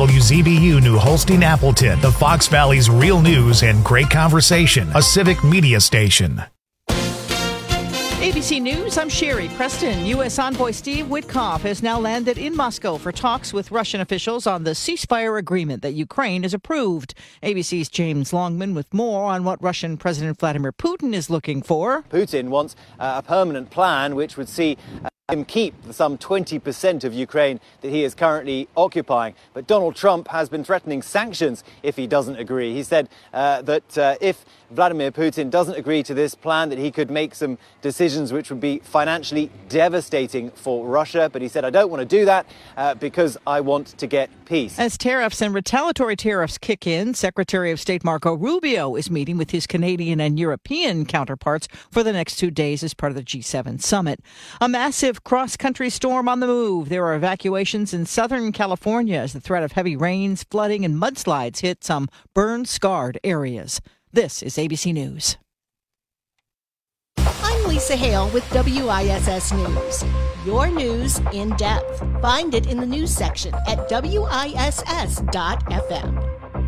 WZBU New Holstein Appleton, the Fox Valley's real news and great conversation, a civic media station. ABC News, I'm Sherry Preston. U.S. Envoy Steve Witkoff has now landed in Moscow for talks with Russian officials on the ceasefire agreement that Ukraine has approved. ABC's James Longman with more on what Russian President Vladimir Putin is looking for. Putin wants a permanent plan which would see him keep some 20% of Ukraine that he is currently occupying. But Donald Trump has been threatening sanctions if he doesn't agree. He said that if Vladimir Putin doesn't agree to this plan, that he could make some decisions which would be financially devastating for Russia. But he said, I don't want to do that because I want to get peace. As tariffs and retaliatory tariffs kick in, Secretary of State Marco Rubio is meeting with his Canadian and European counterparts for the next 2 days as part of the G7 summit. A massive cross-country storm on the move. There are evacuations in Southern California as the threat of heavy rains, flooding, and mudslides hit some burn-scarred areas. This is ABC News. I'm Lisa Hale with WISS News. Your news in depth. Find it in the news section at WISS.FM.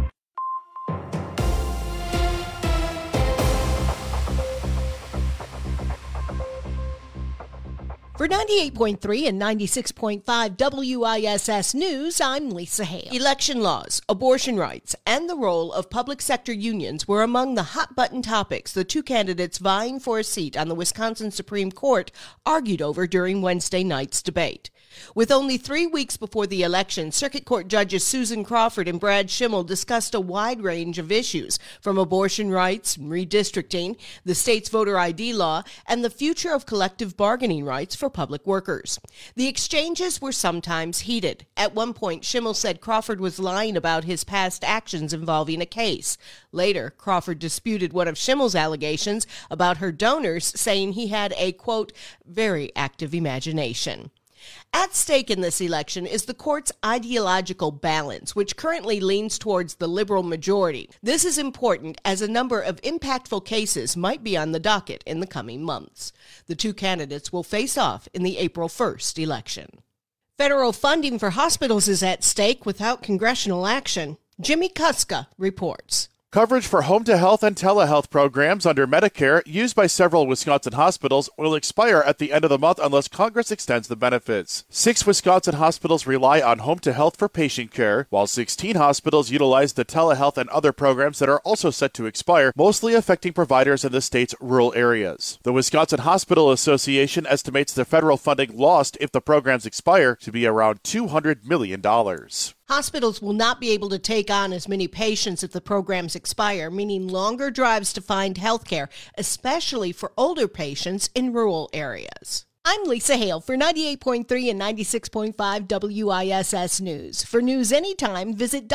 For 98.3 and 96.5 WISS News, I'm Lisa Hale. Election laws, abortion rights, and the role of public sector unions were among the hot-button topics the two candidates vying for a seat on the Wisconsin Supreme Court argued over during Wednesday night's debate. With only 3 weeks before the election, Circuit Court judges Susan Crawford and Brad Schimmel discussed a wide range of issues, from abortion rights, redistricting, the state's voter ID law, and the future of collective bargaining rights for public workers. The exchanges were sometimes heated. At one point, Schimmel said Crawford was lying about his past actions involving a case. Later, Crawford disputed one of Schimmel's allegations about her donors, saying he had a, quote, very active imagination. At stake in this election is the court's ideological balance, which currently leans towards the liberal majority. This is important as a number of impactful cases might be on the docket in the coming months. The two candidates will face off in the April 1st election. Federal funding for hospitals is at stake without congressional action. Jimmy Kuska reports. Coverage for home-to-health and telehealth programs under Medicare used by several Wisconsin hospitals will expire at the end of the month unless Congress extends the benefits. 6 Wisconsin hospitals rely on home-to-health for patient care, while 16 hospitals utilize the telehealth and other programs that are also set to expire, mostly affecting providers in the state's rural areas. The Wisconsin Hospital Association estimates the federal funding lost if the programs expire to be around $200 million. Hospitals will not be able to take on as many patients if the programs expire, meaning longer drives to find health care, especially for older patients in rural areas. I'm Lisa Hale for 98.3 and 96.5 WISS News. For news anytime, visit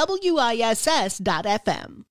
WISS.FM.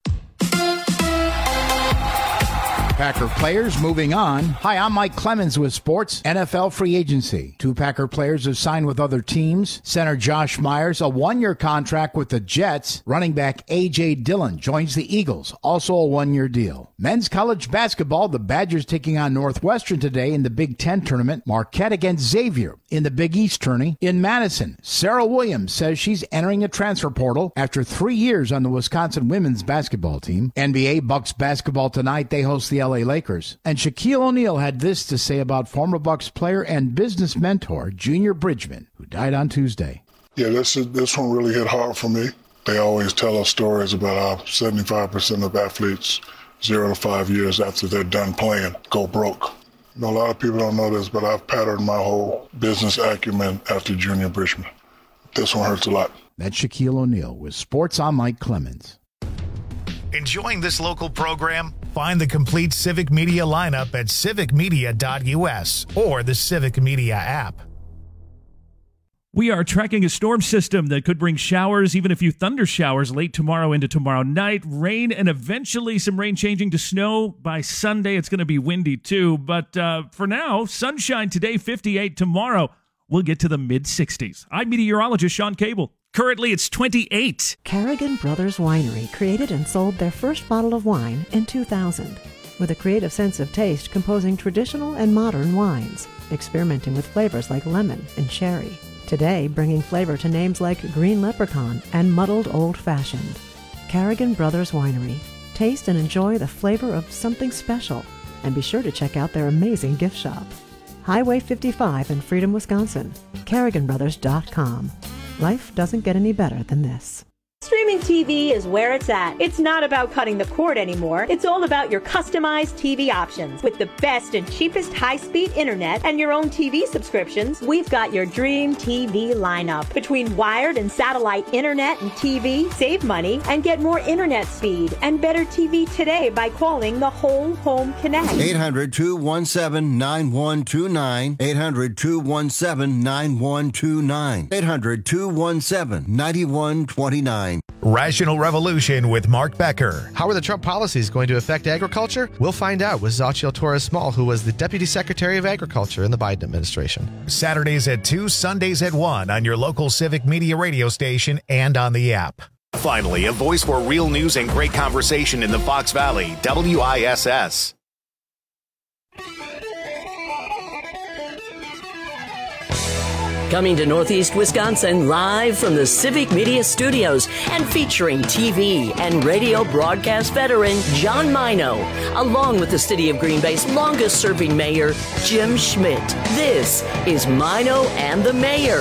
Packer players moving on. Hi, I'm Mike Clemens with Sports NFL Free Agency. 2 Packer players have signed with other teams. Center Josh Myers, a 1-year contract with the Jets. Running back A.J. Dillon joins the Eagles, also a 1-year deal. Men's college basketball, the Badgers taking on Northwestern today in the Big Ten tournament. Marquette against Xavier in the Big East tourney. In Madison, Sarah Williams says she's entering a transfer portal after 3 years on the Wisconsin women's basketball team. NBA Bucks basketball tonight. They host the LA Lakers. And Shaquille O'Neal had this to say about former Bucks player and business mentor Junior Bridgman, who died on Tuesday. Yeah, this one really hit hard for me. They always tell us stories about how 75% of athletes 0 to 5 years after they're done playing go broke. You know, a lot of people don't know this, but I've patterned my whole business acumen after Junior Bridgman. This one hurts a lot. That's Shaquille O'Neal with Sports. I'm Mike Clemens. Enjoying this local program? Find the complete Civic Media lineup at civicmedia.us or the Civic Media app. We are tracking a storm system that could bring showers, even a few thunder showers late tomorrow into tomorrow night. Rain and eventually some rain changing to snow by Sunday. It's going to be windy too. But for now, sunshine today, 58 tomorrow. We'll get to the mid-60s. I'm meteorologist Sean Cable. Currently, it's 28. Carrigan Brothers Winery created and sold their first bottle of wine in 2000. With a creative sense of taste, composing traditional and modern wines, experimenting with flavors like lemon and cherry. Today, bringing flavor to names like Green Leprechaun and Muddled Old Fashioned. Carrigan Brothers Winery. Taste and enjoy the flavor of something special. And be sure to check out their amazing gift shop. Highway 55 in Freedom, Wisconsin. CarriganBrothers.com. Life doesn't get any better than this. Streaming TV is where it's at. It's not about cutting the cord anymore. It's all about your customized TV options. With the best and cheapest high-speed internet and your own TV subscriptions, we've got your dream TV lineup. Between wired and satellite internet and TV, save money and get more internet speed and better TV today by calling the Whole Home Connect. 800-217-9129. 800-217-9129. 800-217-9129. Rational Revolution with Mark Becker. How are the Trump policies going to affect agriculture? We'll find out with Xochitl Torres-Small, who was the Deputy Secretary of Agriculture in the Biden administration. Saturdays at 2, Sundays at 1 on your local Civic Media radio station and on the app. Finally, a voice for real news and great conversation in the Fox Valley, WISS. Coming to Northeast Wisconsin live from the Civic Media Studios and featuring TV and radio broadcast veteran John Mino, along with the City of Green Bay's longest-serving mayor, Jim Schmidt. This is Mino and the Mayor.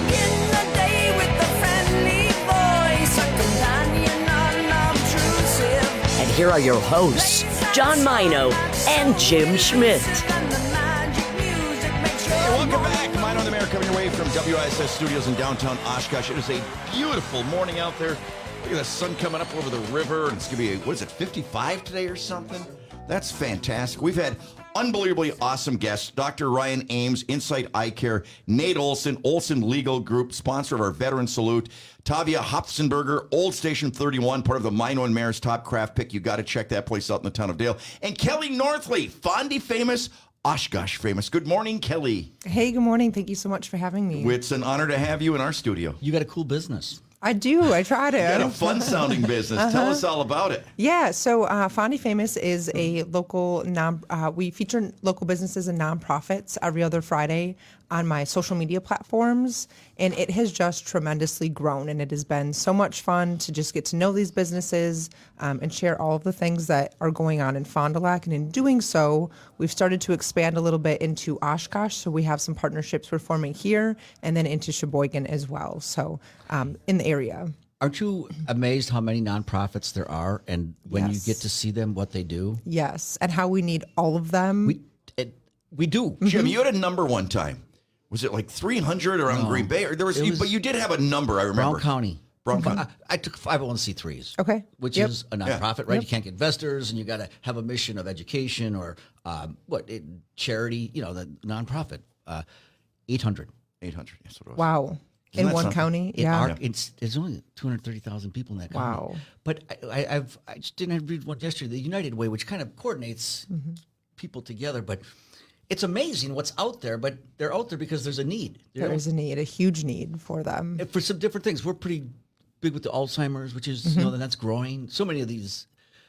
And here are your hosts, John Mino and Jim Schmidt. Welcome back. Mine on the Mayor coming your way from WISS Studios in downtown Oshkosh. It is a beautiful morning out there. Look at the sun coming up over the river, and it's going to be, 55 today or something? That's fantastic. We've had unbelievably awesome guests. Dr. Ryan Ames, Insight Eye Care, Nate Olson, Olson Legal Group, sponsor of our Veteran Salute, Tavia Hopfenberger, Old Station 31, part of the Mino and Mayor's Top Craft Pick. You got to check that place out in the town of Dale. And Kelly Northley, Fondy famous, Oshkosh famous. Good morning, Kelly. Hey, good morning. Thank you so much for having me. It's an honor to have you in our studio. You got a cool business. I do. I try to. You got a fun-sounding business. Tell us all about it. Yeah. So Fondy Famous is a local we feature local businesses and nonprofits every other Friday on my social media platforms, and it has just tremendously grown. And it has been so much fun to just get to know these businesses and share all of the things that are going on in Fond du Lac. And in doing so, we've started to expand a little bit into Oshkosh. So we have some partnerships we're forming here, and then into Sheboygan as well. So in the area. Aren't you amazed how many nonprofits there are, and when you get to see them, what they do? Yes, and how we need all of them. We do. Jim, you had a number one time. Was it like 300 around Green Bay? Or but you did have a number, I remember. Brown County. I took 501c3s. Okay. Which is a nonprofit, right? You can't get investors, and you got to have a mission of education or charity, the nonprofit. 800. 800, yes, what it was. Wow. In one county? There's only 230,000 people in that county. Wow. But I just didn't read one yesterday, the United Way, which kind of coordinates people together. But it's amazing what's out there, but they're out there because there's a need. There is a need, a huge need for them. For some different things. We're pretty big with the Alzheimer's, which is, that's growing. So many of these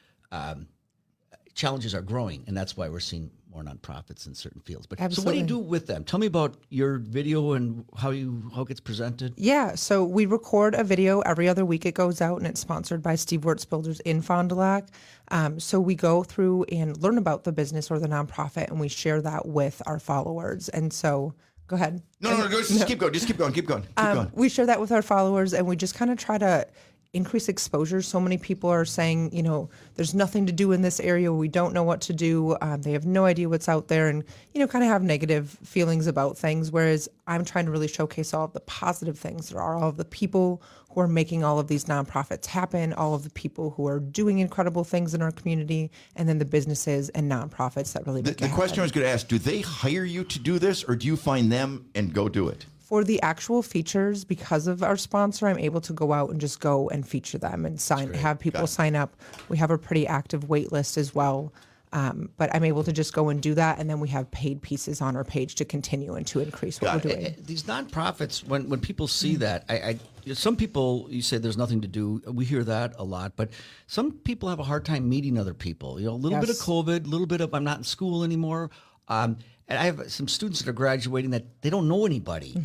challenges are growing, and that's why we're seeing more nonprofits in certain fields. But Absolutely. So what do you do with them? Tell me about your video and how it gets presented. Yeah, so we record a video every other week. It goes out, and it's sponsored by Steve Wirtz Builders in Fond du Lac. So we go through and learn about the business or the nonprofit, and we share that with our followers. And so, go ahead. No, just keep going. Just keep going. We share that with our followers, and we just kind of try to increase exposure. So many people are saying, there's nothing to do in this area. We don't know what to do. They have no idea what's out there, and, kind of have negative feelings about things. Whereas I'm trying to really showcase all of the positive things there are, all of the people who are making all of these nonprofits happen, all of the people who are doing incredible things in our community, and then the businesses and nonprofits that really make it happen. The question I was going to ask, do they hire you to do this, or do you find them and go do it? For the actual features, because of our sponsor, I'm able to go out and just go and feature them and have people sign up. We have a pretty active wait list as well. But I'm able to just go and do that, and then we have paid pieces on our page to continue and to increase what we're doing. These nonprofits, when people see that, some people, you say there's nothing to do. We hear that a lot, but some people have a hard time meeting other people. A little bit of COVID, a little bit of I'm not in school anymore. And I have some students that are graduating that they don't know anybody. And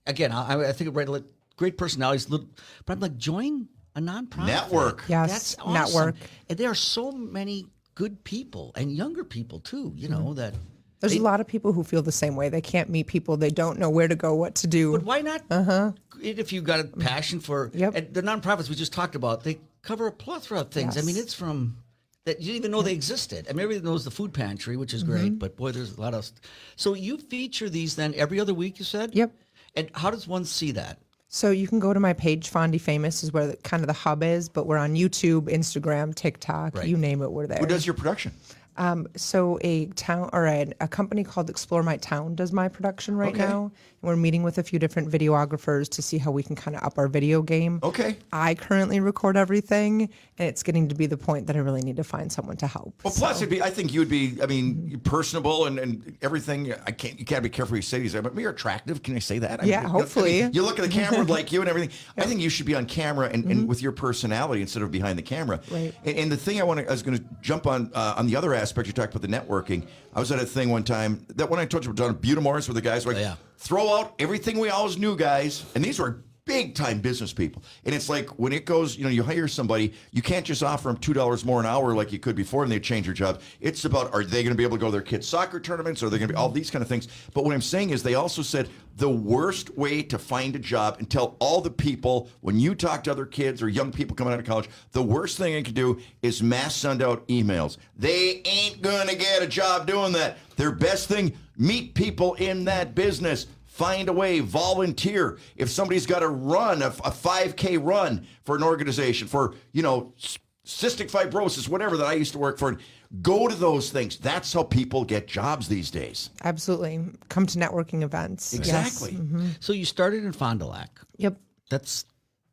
again, I think great personalities, but I'm like, join a nonprofit. Network. Yes, That's awesome. network. And there are so many good people and younger people too, you know, that. There's a lot of people who feel the same way. They can't meet people. They don't know where to go, what to do. But why not? If you've got a passion for and the nonprofits we just talked about, they cover a plethora of things. Yes. I mean, it's from that you didn't even know they existed. I mean, everybody knows the food pantry, which is great, but boy, there's a lot of. So you feature these then every other week, you said? Yep. And how does one see that? So you can go to my page, Fondy Famous, is where kind of the hub is, but we're on YouTube, Instagram, TikTok, you name it, we're there. Who does your production? So a town or a company called Explore My Town does my production right now. And we're meeting with a few different videographers to see how we can kind of up our video game. Okay. I currently record everything, and it's getting to be the point that I really need to find someone to help. Well, plus, I think you would be, I mean, you're personable and everything. You can't be careful what you say these days, but you're attractive. Can I say that? I mean, hopefully. You look at the camera like you and everything. I think you should be on camera and with your personality instead of behind the camera. Right. And the thing I was going to jump on the other aspect, you talked about the networking. I was at a thing one time, that when I told you about John Butamores, where the guys were like, throw out everything we always knew, guys. And these were big time business people. And it's like when it goes, you hire somebody, you can't just offer them $2 more an hour like you could before and they change your job. It's about, are they going to be able to go to their kids' soccer tournaments? Are they going to be all these kind of things? But what I'm saying is they also said the worst way to find a job and tell all the people when you talk to other kids or young people coming out of college, the worst thing they can do is mass send out emails. They ain't going to get a job doing that. Their best thing, meet people in that business. Find a way, volunteer. If somebody's got to run a 5K run for an organization, for, cystic fibrosis, whatever that I used to work for, go to those things. That's how people get jobs these days. Absolutely. Come to networking events. Exactly. Yes. So you started in Fond du Lac. Yep. That's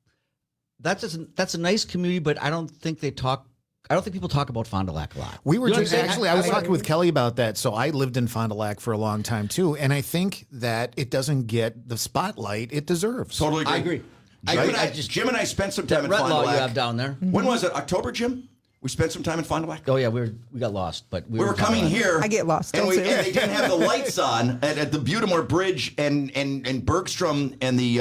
a nice community, but I don't think people talk about Fond du Lac a lot. We were I was talking with Kelly about that. So I lived in Fond du Lac for a long time too, and I think that it doesn't get the spotlight it deserves. Totally agree. I agree. Jim and I spent some time in Fond du Lac. You have down there. When was it? October, Jim? We spent some time in Fond du Lac. Oh yeah, we got lost, but we were coming here. I get lost. And they didn't have the lights on at the Butamore Bridge and Bergstrom and the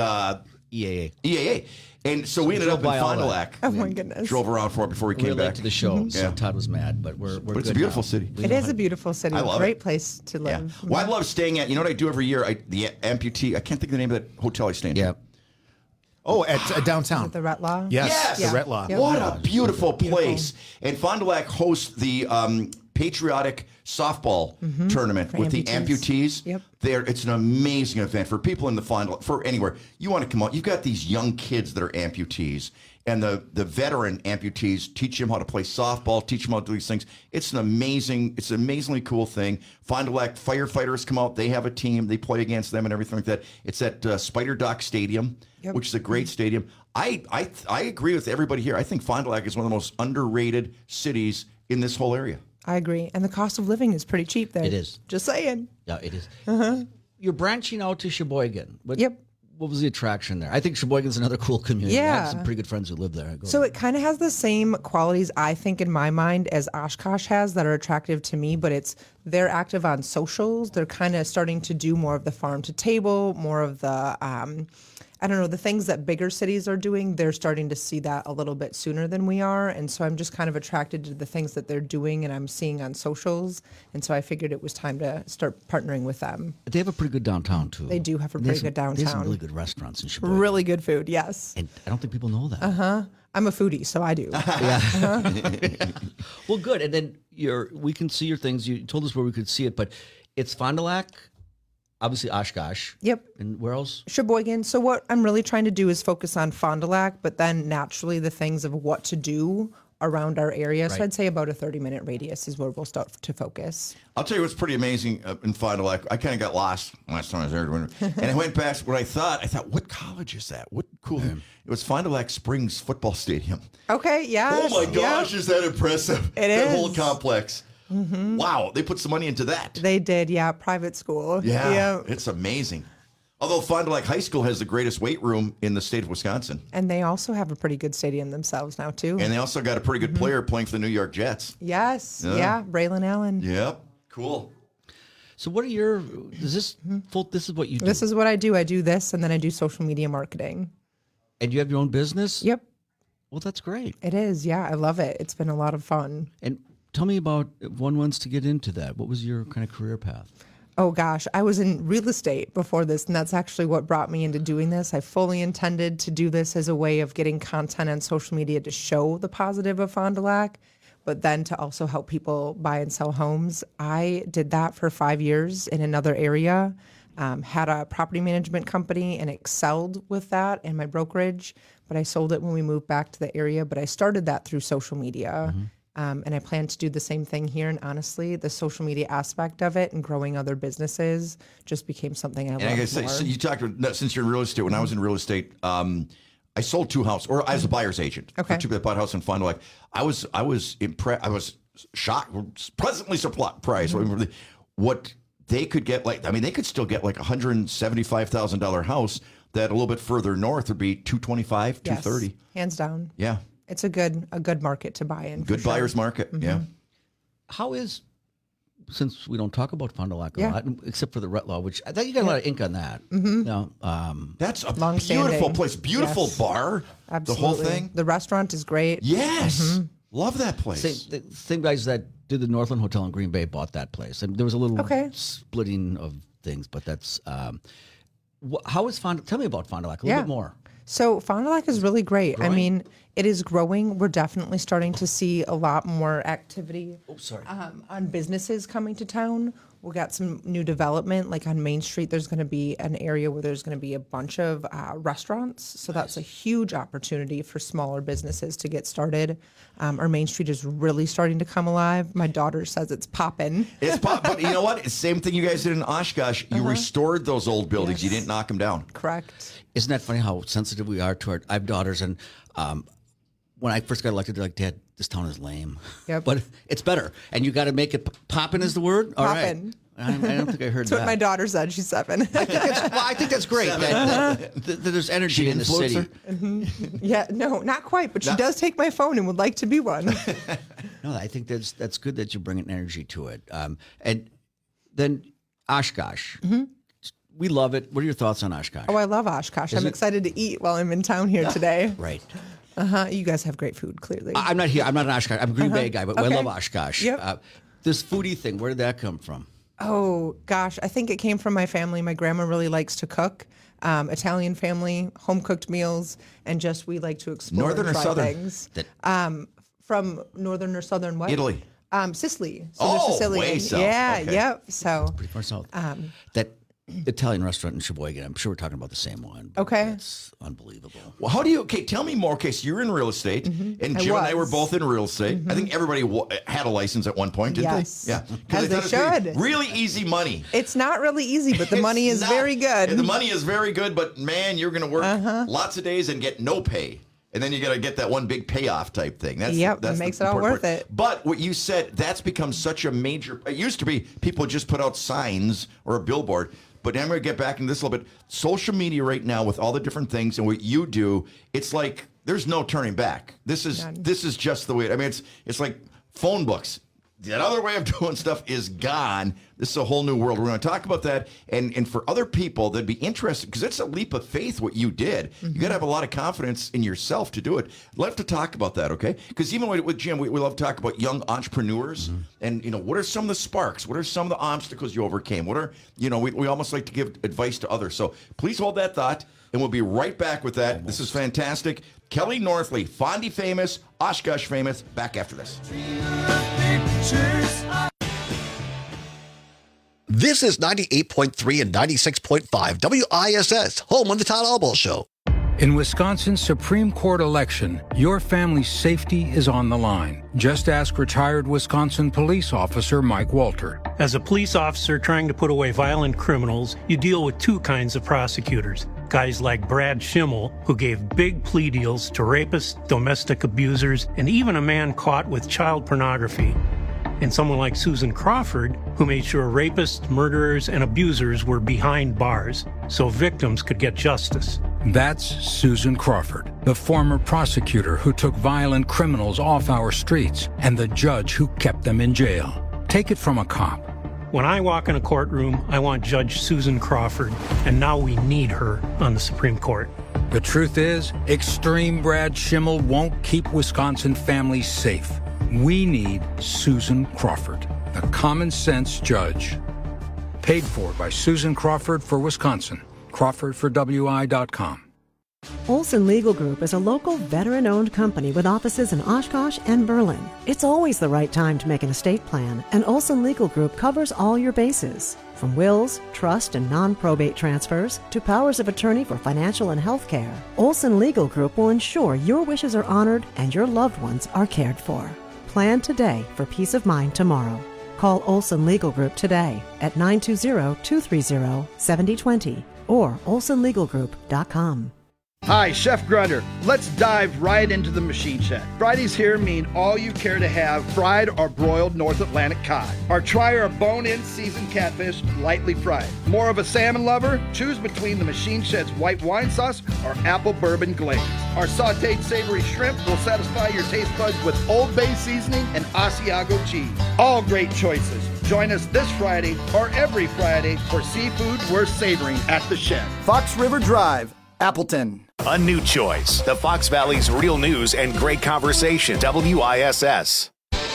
EAA. And so we ended up in Fond du Lac. Oh my goodness! Drove around for it before we came back to the show. So Todd was mad, but we're But it's good a beautiful now. city. It is a beautiful city. I love Great it. place to live. Yeah. Well, I love staying at. You know what I do every year? The amputee. I can't think of the name of that hotel I stay in. Yeah. Oh, at downtown. At the Retlaw? Yes, Yeah. the Retlaw. Yep. What a beautiful place. And Fond du Lac hosts the patriotic softball tournament For with the amputees. amputees. Yep. It's an amazing event for people in the Fond du Lac, for anywhere. You want to come out. You've got these young kids that are amputees. And the veteran amputees teach them how to play softball, teach them how to do these things. It's an amazingly cool thing. Fond du Lac firefighters come out. They have a team. They play against them and everything like that. It's at Spider Dock Stadium, which is a great stadium. I agree with everybody here. I think Fond du Lac is one of the most underrated cities in this whole area. I agree. And the cost of living is pretty cheap there. It is. Just saying. Yeah, it is. You're branching out to Sheboygan. But Yep. What was the attraction there? I think Sheboygan's another cool community. I Yeah. have some pretty good friends who live there. So it kind of has the same qualities, I think, in my mind as Oshkosh has that are attractive to me, but they're active on socials. They're kind of starting to do more of the farm to table, more of the, the things that bigger cities are doing. They're starting to see that a little bit sooner than we are. And so I'm just kind of attracted to the things that they're doing and I'm seeing on socials. And so I figured it was time to start partnering with them. They have a pretty good downtown, too. They do have a pretty good downtown. They have some really good restaurants in Sheboygan. Really good food, yes. And I don't think people know that. I'm a foodie, so I do. Well, good. And then we can see your things. You told us where we could see it, but it's Fond du Lac, obviously Oshkosh. Yep. And where else? Sheboygan. So what I'm really trying to do is focus on Fond du Lac, but then naturally the things of what to do around our area. So Right. I'd say about a 30-minute radius is where we'll start to focus. I'll tell you what's pretty amazing in Fond du Lac. I kind of got lost last time I was there. And I went past what I thought, what college is that? What cool thing? It was Fond du Lac Springs Football Stadium. Okay, yeah. Oh my gosh, is that impressive? It that is. whole complex. Wow, they put some money into that. They did, yeah. Private school. Yeah, it's amazing. Although Fond du Lac High School has the greatest weight room in the state of Wisconsin. And they also have a pretty good stadium themselves now, too. And they also got a pretty good player playing for the New York Jets. Yes. Yeah. Yeah. Braylon Allen. Yep. Cool. So what are this is what you do? This is what I do. I do this, and then I do social media marketing. And you have your own business? Yep. Well, that's great. It is. Yeah, I love it. It's been a lot of fun. And tell me about, if one wants to get into that, what was your kind of career path? Oh gosh, I was in real estate before this, and that's actually what brought me into doing this. I fully intended to do this as a way of getting content on social media to show the positive of Fond du Lac, but then to also help people buy and sell homes. I did that for 5 years in another area, had a property management company and excelled with that in my brokerage, but I sold it when we moved back to the area. But I started that through social media. And I plan to do the same thing here. And honestly, the social media aspect of it and growing other businesses just became something I love more. So you talked about, since you're in real estate, when I was in real estate, I sold 2 houses, or I was a buyer's agent for 2 that bought a house in Fond du Lac. I was impressed. I was shocked, pleasantly surprised. What they could get, they could still get like $175,000 house that a little bit further north would be $225,000, $230,000. Hands down. Yeah. It's a good market to buy in. Good buyer's market, yeah. How is, since we don't talk about Fond du Lac a lot, except for the Rut Law, which I thought you got a lot of ink on that. That's a beautiful place, beautiful bar. Absolutely. The whole thing. The restaurant is great. Yes, love that place. The same guys that did the Northland Hotel in Green Bay bought that place, and there was a little splitting of things, but that's how is Fond? Tell me about Fond du Lac a little bit more. So Fond du Lac is really great. Growing? I mean, it is growing. We're definitely starting to see a lot more activity on businesses coming to town. We got some new development, like on Main Street. There's going to be an area where there's going to be a bunch of restaurants. So that's a huge opportunity for smaller businesses to get started. Our Main Street is really starting to come alive. My daughter says it's popping. It's pop, but you know what? Same thing you guys did in Oshkosh. You restored those old buildings. Yes. You didn't knock them down. Correct. Isn't that funny how sensitive we are to I have daughters, and when I first got elected, they're like, Dad, this town is lame. Yep. But it's better. And you got to make it poppin' is the word? All right. I don't think I heard That's that. what my daughter said. She's 7. I think that's great. That there's energy in the city. Yeah, no, not quite. But she does take my phone and would like to be one. No, I think that's good that you're bringing energy to it. And then Oshkosh. We love it. What are your thoughts on Oshkosh? Oh, I love Oshkosh. I'm excited to eat while I'm in town here today. Right. You guys have great food, clearly. I'm not here. I'm not an Oshkosh. I'm a Green Bay guy, but I love Oshkosh. Yep. This foodie thing, where did that come from? Oh, gosh. I think it came from my family. My grandma really likes to cook. Italian family, home-cooked meals, and just we like to explore Northern and or try southern? things. From northern or southern what? Italy. Sicily. So they're Sicilian. Way south. Yeah, Okay. yep. So Pretty far south. That Italian restaurant in Sheboygan, I'm sure we're talking about the same one. Okay. It's unbelievable. Well, how do you, tell me more. Okay, so you're in real estate, and Jim and I were both in real estate. I think everybody had a license at one point, didn't they? Yeah. As they should. Really easy money. It's not really easy, but the money is very good. The money is very good, but man, you're going to work lots of days and get no pay. And then you got to get that one big payoff type thing. That's it makes it all worth it. But what you said, that's become such a major. It used to be people just put out signs or a billboard. But I'm going to get back into this a little bit. Social media right now with all the different things and what you do, it's like there's no turning back. This is just the way. It's like phone books. That other way of doing stuff is gone. This is a whole new world. We're going to talk about that. And for other people that'd be interested, because it's a leap of faith what you did. You got to have a lot of confidence in yourself to do it. Love to talk about that, okay? Because even with Jim, we love to talk about young entrepreneurs. And, what are some of the sparks? What are some of the obstacles you overcame? What are, we almost like to give advice to others. So please hold that thought, and we'll be right back with that. This is fantastic. Kelly Northley, Fondy famous, Oshkosh famous. Back after this. This is 98.3 and 96.5 WISS, home of the Todd Albaugh Show. In Wisconsin's Supreme Court election, your family's safety is on the line. Just ask retired Wisconsin police officer Mike Walter. As a police officer trying to put away violent criminals, you deal with two kinds of prosecutors. Guys like Brad Schimmel, who gave big plea deals to rapists, domestic abusers, and even a man caught with child pornography. And someone like Susan Crawford, who made sure rapists, murderers, and abusers were behind bars, so victims could get justice. That's Susan Crawford, the former prosecutor who took violent criminals off our streets and the judge who kept them in jail. Take it from a cop. When I walk in a courtroom, I want Judge Susan Crawford, and now we need her on the Supreme Court. The truth is, extreme Brad Schimmel won't keep Wisconsin families safe. We need Susan Crawford, the common sense judge. Paid for by Susan Crawford for Wisconsin. Crawford for WI.com. Olson Legal Group is a local veteran-owned company with offices in Oshkosh and Berlin. It's always the right time to make an estate plan, and Olson Legal Group covers all your bases. From wills, trust, and non-probate transfers to powers of attorney for financial and health care, Olson Legal Group will ensure your wishes are honored and your loved ones are cared for. Plan today for peace of mind tomorrow. Call Olson Legal Group today at 920-230-7020 or olsonlegalgroup.com. Hi, Chef Grunder. Let's dive right into the machine shed. Fridays here mean all you care to have fried or broiled North Atlantic cod. Or try our bone-in seasoned catfish lightly fried. More of a salmon lover? Choose between the machine shed's white wine sauce or apple bourbon glaze. Our sauteed savory shrimp will satisfy your taste buds with Old Bay seasoning and Asiago cheese. All great choices. Join us this Friday or every Friday for seafood worth savoring at the shed. Fox River Drive, Appleton. A new choice. The Fox Valley's real news and great conversation. WISS.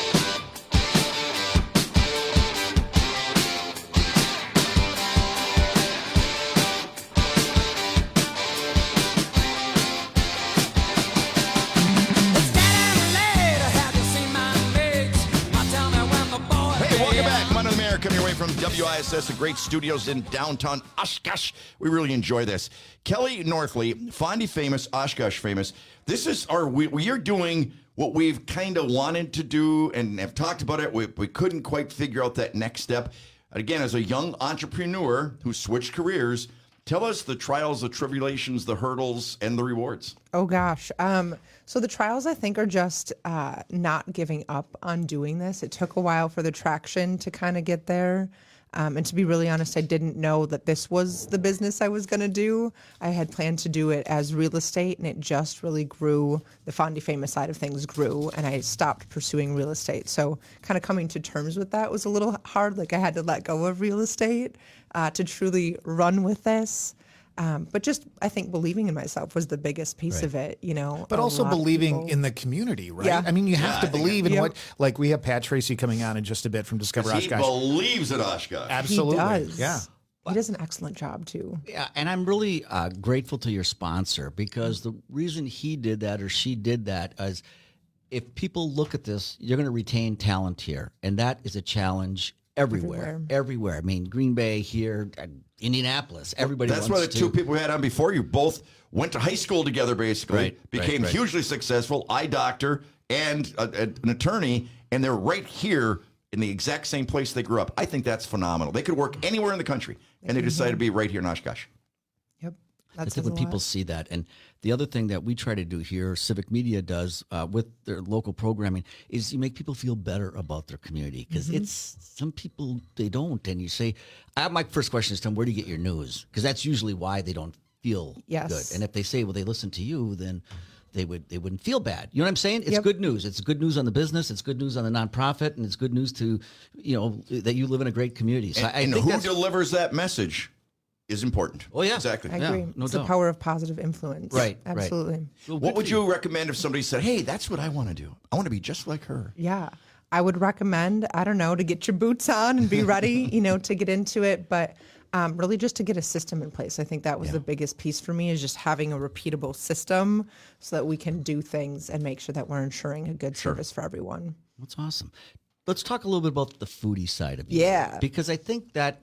Coming away from WISS, the great studios in downtown Oshkosh. We really enjoy this. Kelly Northley, Fondy famous, Oshkosh famous. This is we are doing what we've kind of wanted to do and have talked about it. We couldn't quite figure out that next step. Again, as a young entrepreneur who switched careers, tell us the trials, the tribulations, the hurdles, and the rewards. Oh, gosh. So the trials, I think, are just not giving up on doing this. It took a while for the traction to kind of get there. And to be really honest, I didn't know that this was the business I was going to do. I had planned to do it as real estate, and it just really grew. The Fondy famous side of things grew, and I stopped pursuing real estate. So kind of coming to terms with that was a little hard. Like I had to let go of real estate to truly run with this. But just, I think, believing in myself was the biggest piece of it, you know. But also believing in the community, right? Yeah. I mean, you have to believe in what, like we have Pat Tracy coming on in just a bit from Discover Oshkosh. He believes in Oshkosh. Absolutely. He does. Yeah. He does an excellent job, too. Yeah, and I'm really grateful to your sponsor because the reason he did that or she did that is if people look at this, you're going to retain talent here. And that is a challenge everywhere. I mean, Green Bay here, Indianapolis, everybody That's why the two people we had on before you both went to high school together, basically, became hugely successful, eye doctor and an attorney, and they're right here in the exact same place they grew up. I think that's phenomenal. They could work anywhere in the country, and they decided to be right here in Oshkosh. Yep. I think when people see that, and the other thing that we try to do here, Civic Media does with their local programming, is you make people feel better about their community because it's some people they don't, and you say, my first question is to them, where do you get your news? Because that's usually why they don't feel good. And if they say, well, they listen to you, then they wouldn't feel bad. You know what I'm saying? It's good news. It's good news on the business. It's good news on the nonprofit, and it's good news to that you live in a great community. So and who delivers that message is important. Oh, yeah. Exactly. I agree. No it's doubt. the power of positive influence. Right. Absolutely. Well, what would you recommend if somebody said, hey, that's what I want to do? I want to be just like her. Yeah. I would recommend, I don't know, to get your boots on and be ready, to get into it. But really just to get a system in place. I think that was the biggest piece for me is just having a repeatable system so that we can do things and make sure that we're ensuring a good service for everyone. That's awesome. Let's talk a little bit about the foodie side of it. Yeah. Because I think that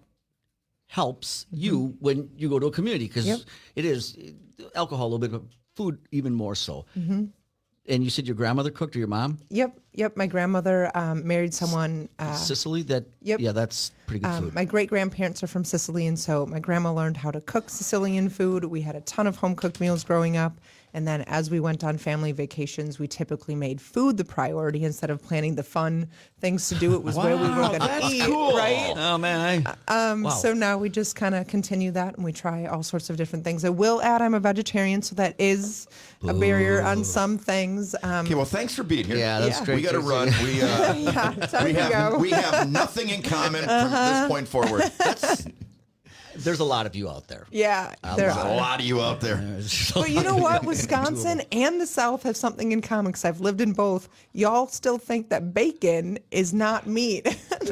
helps you when you go to a community because it is alcohol a little bit, but food even more so. Mm-hmm. And you said your grandmother cooked or your mom? Yep. My grandmother married someone. Sicily? Yeah, that's pretty good food. My great-grandparents are from Sicily, and so my grandma learned how to cook Sicilian food. We had a ton of home-cooked meals growing up, And then as we went on family vacations, we typically made food the priority instead of planning the fun things to do. It was where we were going to eat, right? Oh, man. Wow. So now we just kind of continue that, and we try all sorts of different things. I will add I'm a vegetarian, so that is a barrier on some things. Okay, well, thanks for being here. Yeah, that's great. We got to run. We have nothing in common from this point forward. There's a lot of you out there. Yeah, there's a lot of you out there. But you know what? Wisconsin and the South have something in common because I've lived in both. Y'all still think that bacon is not meat.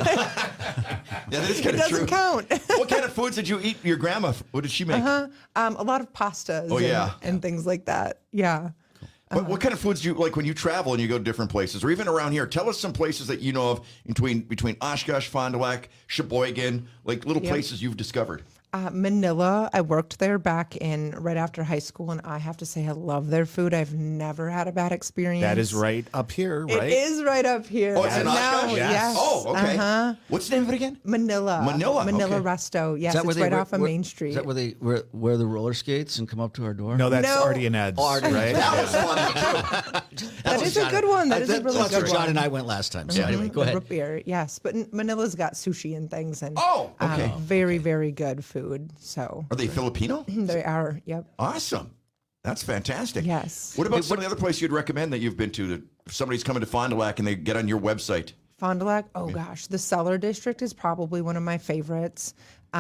Yeah, that is kind of true. It doesn't count. What kind of foods did you eat? Your grandma, what did she make? A lot of pastas and things like that. Yeah. What kind of foods do you like when you travel and you go to different places, or even around here? Tell us some places that you know of between Oshkosh, Fond du Lac, Sheboygan, like little places you've discovered. Manila, I worked there back in right after high school, and I have to say I love their food. I've never had a bad experience. That is right up here, right? It is right up here. Oh, it's in Oshkosh? Yes. Oh, okay. What's the name of it again? Manila. Manila okay. Resto. Yes, it's right off of Main Street. Is that where they wear the roller skates and come up to our door? No, that's Artie and Ed's, right? That was funny, too. That is a good one. That is a really good one. John and I went last time. So anyway, go ahead. Root beer, yes. But Manila's got sushi and things. And okay. Very, very good food. So. Are they Filipino? They are, yep. Awesome. That's fantastic. Yes. What about some of the other places you'd recommend that you've been to that if somebody's coming to Fond du Lac and they get on your website? Fond du Lac? Oh, gosh. The Cellar District is probably one of my favorites.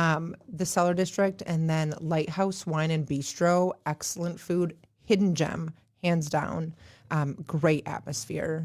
The Cellar District, and then Lighthouse Wine and Bistro. Excellent food. Hidden gem, hands down. Great atmosphere.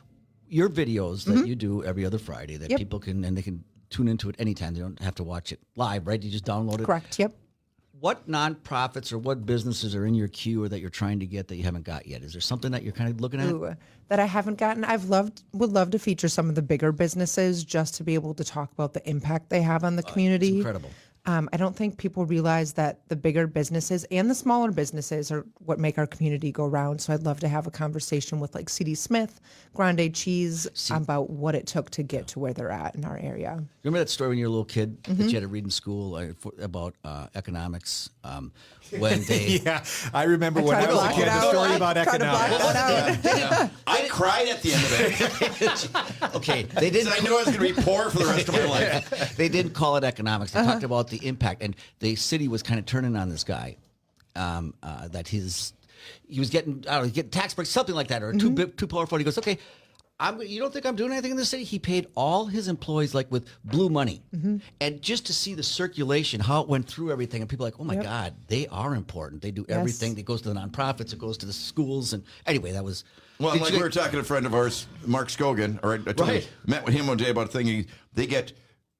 Your videos that you do every other Friday that people can, and they can tune into it anytime. They don't have to watch it live, right? You just download it? Correct, yep. What nonprofits or what businesses are in your queue or that you're trying to get that you haven't got yet? Is there something that you're kind of looking at? That I haven't gotten. Would love to feature some of the bigger businesses just to be able to talk about the impact they have on the community. It's incredible. I don't think people realize that the bigger businesses and the smaller businesses are what make our community go round. So I'd love to have a conversation with like C.D. Smith, Grande Cheese about what it took to get to where they're at in our area. Remember that story when you were a little kid that you had to read in school about economics? When they I remember when I was a kid, the story about economics. I cried at the end of it. Okay, they didn't. I knew I was going to be poor for the rest of my life. They didn't call it economics. They talked about the impact, and the city was kind of turning on this guy that he was getting tax breaks, something like that, or too powerful. He goes, okay. You don't think I'm doing anything in the city? He paid all his employees like with blue money. And just to see the circulation, how it went through everything, and people are like, oh my God, they are important. They do everything. It goes to the nonprofits, it goes to the schools. And anyway, that was... Well, like we were talking to a friend of ours, Mark Scogan, all right, I told you, met with him one day about a thing. They get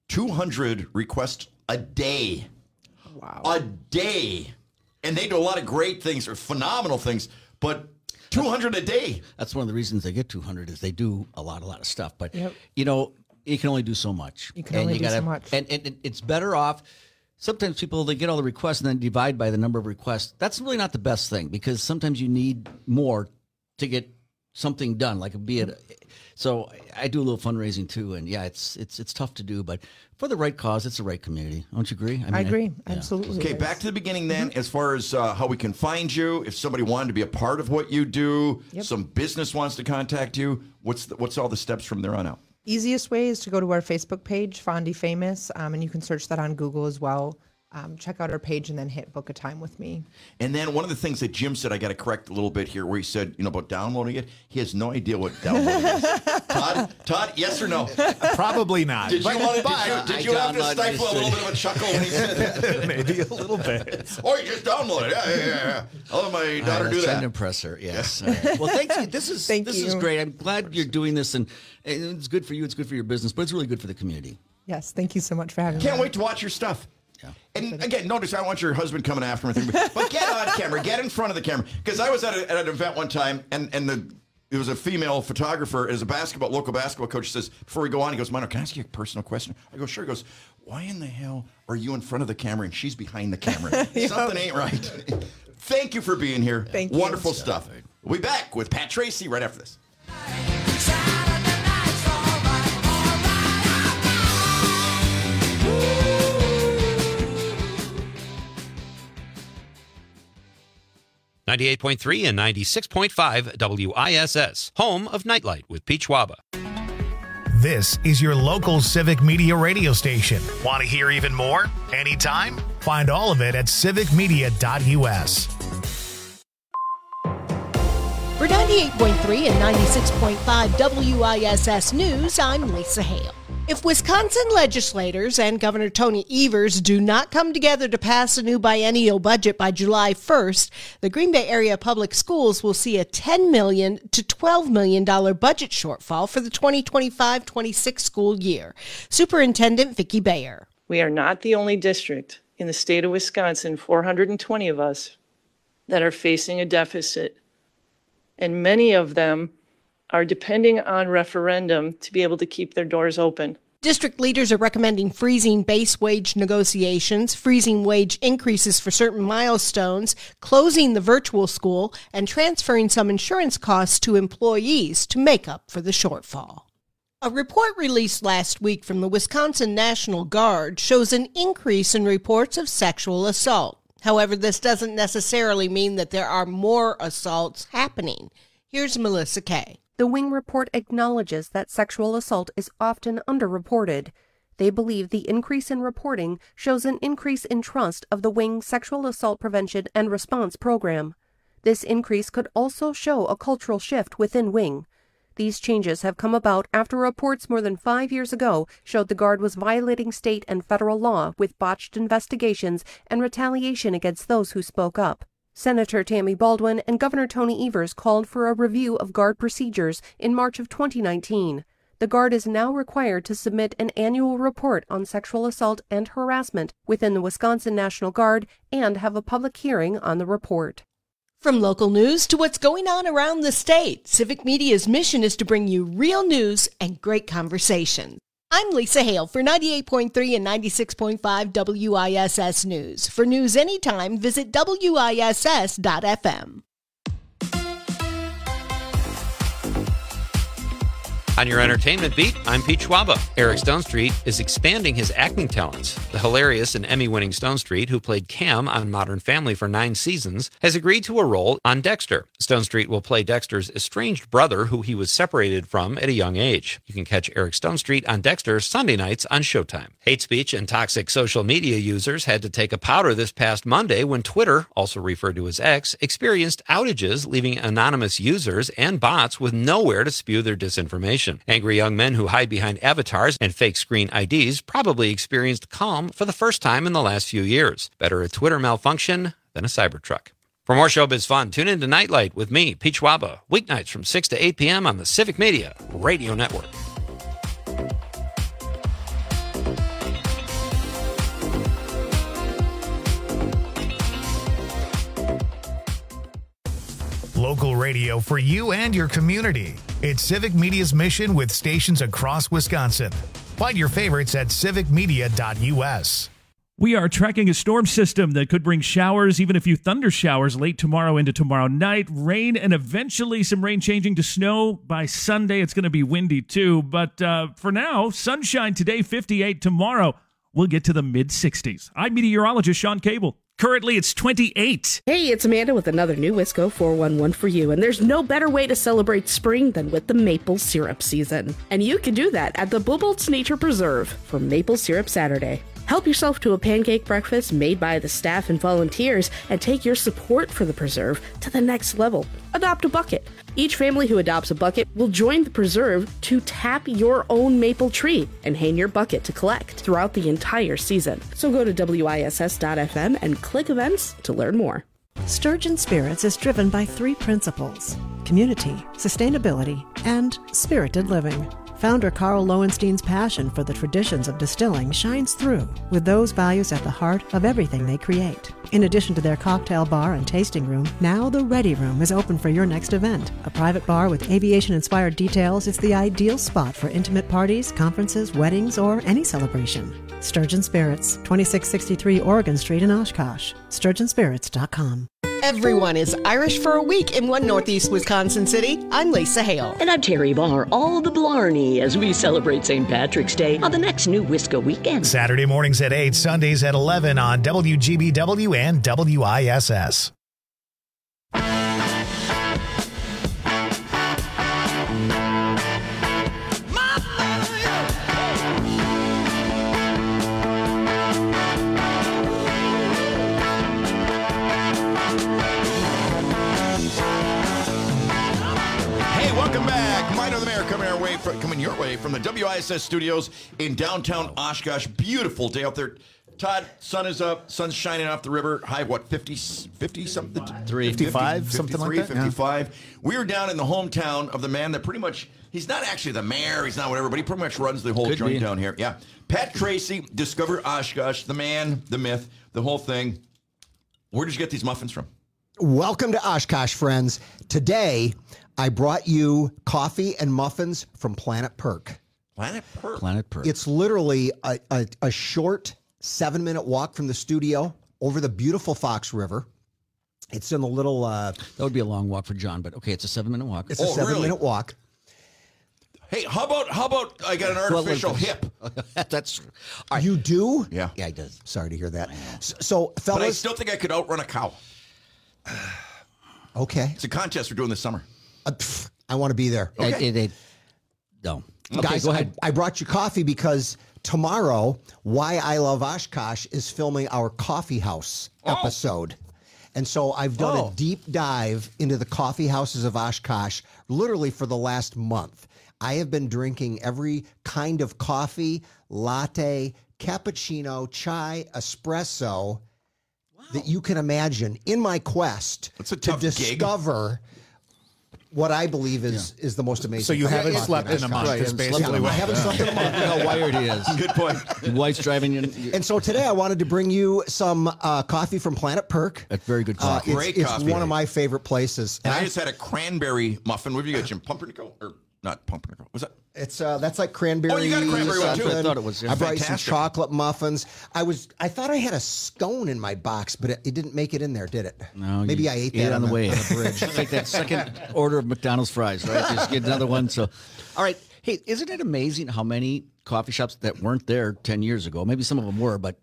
200 requests a day. Wow. A day. And they do a lot of great things or phenomenal things, but 200 a day. That's one of the reasons they get 200 is they do a lot of stuff. But, you know, you can only do so much. You can only do so much. And it's better off. Sometimes people, they get all the requests and then divide by the number of requests. That's really not the best thing because sometimes you need more to get something done, like be it. So I do a little fundraising too, and it's tough to do, but for the right cause, it's the right community. Don't you agree? I agree, absolutely. Okay, back to the beginning then, as far as how we can find you. If somebody wanted to be a part of what you do, some business wants to contact you, what's all the steps from there on out? Easiest way is to go to our Facebook page, Fondy Famous, and you can search that on Google as well. Check out our page and then hit book a time with me. And then one of the things that Jim said, I got to correct a little bit here, where he said, about downloading it. He has no idea what downloading is. Todd, yes or no? Probably not. Did you have to stifle a little bit of a chuckle when he said it? Maybe a little bit. Or you just download it. Yeah. I'll let my daughter do that. Trying to impress her, yes. Right. Well, thank you. This is great. I'm glad you're doing this, and it's good for you. It's good for your business, but it's really good for the community. Yes, thank you so much for having me. Can't wait to watch your stuff. Yeah. And again, notice I don't want your husband coming after me, but get on camera, get in front of the camera. Because I was at an event one time, and it was a female photographer, as a local basketball coach says, before we go on, he goes, Mano, can I ask you a personal question? I go, sure. He goes, why in the hell are you in front of the camera and she's behind the camera? Something ain't right. Thank you for being here. Thank you. Wonderful stuff. We'll be back with Pat Tracy right after this. 98.3 and 96.5 WISS, home of Nightlight with Pete Schwaba. This is your local Civic Media radio station. Want to hear even more? Anytime? Find all of it at civicmedia.us. For 98.3 and 96.5 WISS News, I'm Lisa Hale. If Wisconsin legislators and Governor Tony Evers do not come together to pass a new biennial budget by July 1st, the Green Bay area public schools will see a $10 million to $12 million budget shortfall for the 2025-26 school year. Superintendent Vicki Bayer. We are not the only district in the state of Wisconsin, 420 of us, that are facing a deficit. And many of them are depending on referendum to be able to keep their doors open. District leaders are recommending freezing base wage negotiations, freezing wage increases for certain milestones, closing the virtual school, and transferring some insurance costs to employees to make up for the shortfall. A report released last week from the Wisconsin National Guard shows an increase in reports of sexual assault. However, this doesn't necessarily mean that there are more assaults happening. Here's Melissa Kay. The Wing report acknowledges that sexual assault is often underreported. They believe the increase in reporting shows an increase in trust of the Wing Sexual Assault Prevention and Response Program. This increase could also show a cultural shift within Wing. These changes have come about after reports more than 5 years ago showed the Guard was violating state and federal law with botched investigations and retaliation against those who spoke up. Senator Tammy Baldwin and Governor Tony Evers called for a review of Guard procedures in March of 2019. The Guard is now required to submit an annual report on sexual assault and harassment within the Wisconsin National Guard and have a public hearing on the report. From local news to what's going on around the state, Civic Media's mission is to bring you real news and great conversation. I'm Lisa Hale for 98.3 and 96.5 WISS News. For news anytime, visit WISS.FM. On your entertainment beat, I'm Pete Schwaba. Eric Stonestreet is expanding his acting talents. The hilarious and Emmy-winning Stonestreet, who played Cam on Modern Family for 9 seasons, has agreed to a role on Dexter. Stonestreet will play Dexter's estranged brother, who he was separated from at a young age. You can catch Eric Stonestreet on Dexter Sunday nights on Showtime. Hate speech and toxic social media users had to take a powder this past Monday when Twitter, also referred to as X, experienced outages, leaving anonymous users and bots with nowhere to spew their disinformation. Angry young men who hide behind avatars and fake screen IDs probably experienced calm for the first time in the last few years. Better a Twitter malfunction than a Cybertruck. For more showbiz fun, tune in to Nightlight with me, Pete Schwaba, weeknights from 6 to 8 p.m. on the Civic Media Radio Network. Local radio for you and your community. It's Civic Media's mission with stations across Wisconsin. Find your favorites at civicmedia.us. We are tracking a storm system that could bring showers, even a few thunder showers late tomorrow into tomorrow night. Rain and eventually some rain changing to snow by Sunday. It's going to be windy too. But for now, sunshine today, 58 tomorrow. We'll get to the mid-60s. I'm meteorologist Sean Cable. Currently, it's 28. Hey, it's Amanda with another new Wisco 411 for you, and there's no better way to celebrate spring than with the maple syrup season. And you can do that at the Buboltz Nature Preserve for Maple Syrup Saturday. Help yourself to a pancake breakfast made by the staff and volunteers and take your support for the preserve to the next level. Adopt a bucket. Each family who adopts a bucket will join the preserve to tap your own maple tree and hang your bucket to collect throughout the entire season. So go to WISS.FM and click events to learn more. Sturgeon Spirits is driven by 3 principles: community, sustainability, and spirited living. Founder Carl Lowenstein's passion for the traditions of distilling shines through, with those values at the heart of everything they create. In addition to their cocktail bar and tasting room, now the Ready Room is open for your next event. A private bar with aviation-inspired details is the ideal spot for intimate parties, conferences, weddings, or any celebration. Sturgeon Spirits, 2663 Oregon Street in Oshkosh. SturgeonSpirits.com. Everyone is Irish for a week in one Northeast Wisconsin city. I'm Lisa Hale. And I'm Terry Barr, all the Blarney, as we celebrate St. Patrick's Day on the next new Wisco weekend. Saturday mornings at 8, Sundays at 11 on WGBW and WISS. Welcome back. Mind of the Mayor coming your way from the WISS studios in downtown Oshkosh. Beautiful day out there. Todd, sun is up. Sun's shining off the river. High, what, 50 something? 55, something like that. 55. Yeah. We were down in the hometown of the man that pretty much, he's not actually the mayor, he's not whatever, but he pretty much runs the whole joint down here. Yeah. Pat Tracy, Discover Oshkosh, the man, the myth, the whole thing. Where did you get these muffins from? Welcome to Oshkosh, friends. Today, I brought you coffee and muffins from Planet Perk. Planet Perk? Planet Perk. It's literally a short 7-minute walk from the studio over the beautiful Fox River. It's in the little... that would be a long walk for John, but okay, it's a 7-minute walk. It's a 7-minute walk. Hey, how about I got an artificial hip? That's... You do? Yeah. Yeah, he does. Sorry to hear that. So, fellas... But I still think I could outrun a cow. Okay. It's a contest we're doing this summer. I want to be there. Okay. No. Okay, Guys, go ahead. I brought you coffee because tomorrow, Why I Love Oshkosh is filming our coffee house episode. And so I've done a deep dive into the coffee houses of Oshkosh literally for the last month. I have been drinking every kind of coffee, latte, cappuccino, chai, espresso that you can imagine in my quest to discover what I believe is the most amazing. So you haven't slept in a month. Right, is basically I haven't slept in a month. Look how wired he is. Good point. Your wife's driving you. And so today I wanted to bring you some coffee from Planet Perk. That's very good coffee. Great coffee. It's one of my favorite places. And I just had a cranberry muffin. What have you got, Jim? Pumpernickel? Or not pumpernickel? What's that? It's that's like cranberry. Oh, you got a cranberry one too. I thought it was. I brought you some chocolate muffins. I thought I had a scone in my box, but it didn't make it in there, did it? No. Maybe I ate that on the way. on the bridge. It's like that second order of McDonald's fries, right? Just get another one. So, all right. Hey, isn't it amazing how many coffee shops that weren't there 10 years ago? Maybe some of them were, but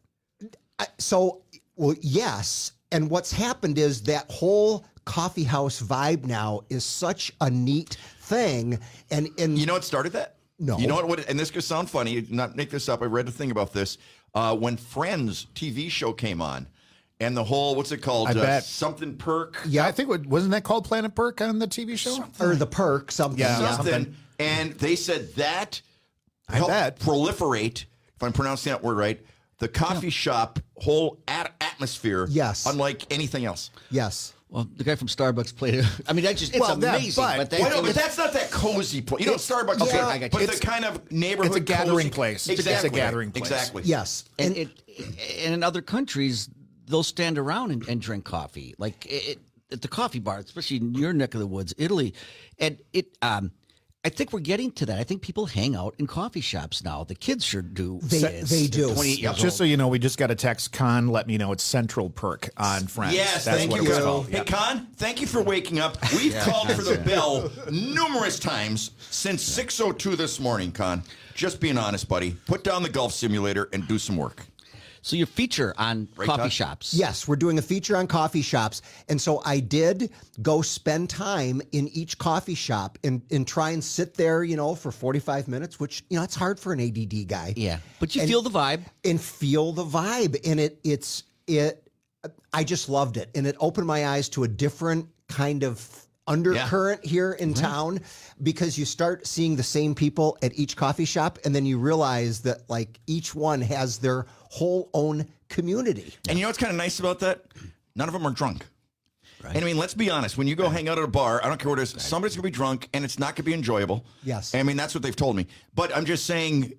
Yes. And what's happened is that whole coffee house vibe now is such a neat thing. And you know what started that? No. You know what? And this could sound funny. Not make this up. I read a thing about this. When Friends TV show came on, and the whole what's it called? I bet. Something Perk. Yeah, I think wasn't that called Planet Perk on the TV show? Or the Perk, something. Yeah, something. And they said that helped proliferate, if I'm pronouncing that word right, the coffee shop whole atmosphere. Yes. Unlike anything else. Yes. Well, the guy from Starbucks played it. I mean, that's just, it's amazing. But that's not that cozy place. You know, Starbucks, okay, I got you. But the kind of neighborhood. It's a gathering cozy place. Exactly. It's a gathering place. Exactly. Yes. And in other countries, they'll stand around and drink coffee. Like at the coffee bar, especially in your neck of the woods, Italy. And I think we're getting to that. I think people hang out in coffee shops now. The kids sure do. They do. 28 years Just old. so you know, we just got a text. Con, let me know it's Central Perk on Friends. Yes, That's thank what you. it was called. Hey, Con, thank you for waking up. We've called for the bell numerous times since 6:02 this morning, Con. Just being honest, buddy. Put down the golf simulator and do some work. So your feature on coffee shops. Yes, we're doing a feature on coffee shops. And so I did go spend time in each coffee shop and try and sit there, for 45 minutes, which, it's hard for an ADD guy. Yeah. But you feel the vibe. And feel the vibe. And I just loved it. And it opened my eyes to a different kind of undercurrent here in town, because you start seeing the same people at each coffee shop, and then you realize that like each one has their whole own community. And you know what's kind of nice about that? None of them are drunk. Right. And I mean, let's be honest. When you go hang out at a bar, I don't care what it is, somebody's going to be drunk, and it's not going to be enjoyable. Yes. I mean, that's what they've told me. But I'm just saying...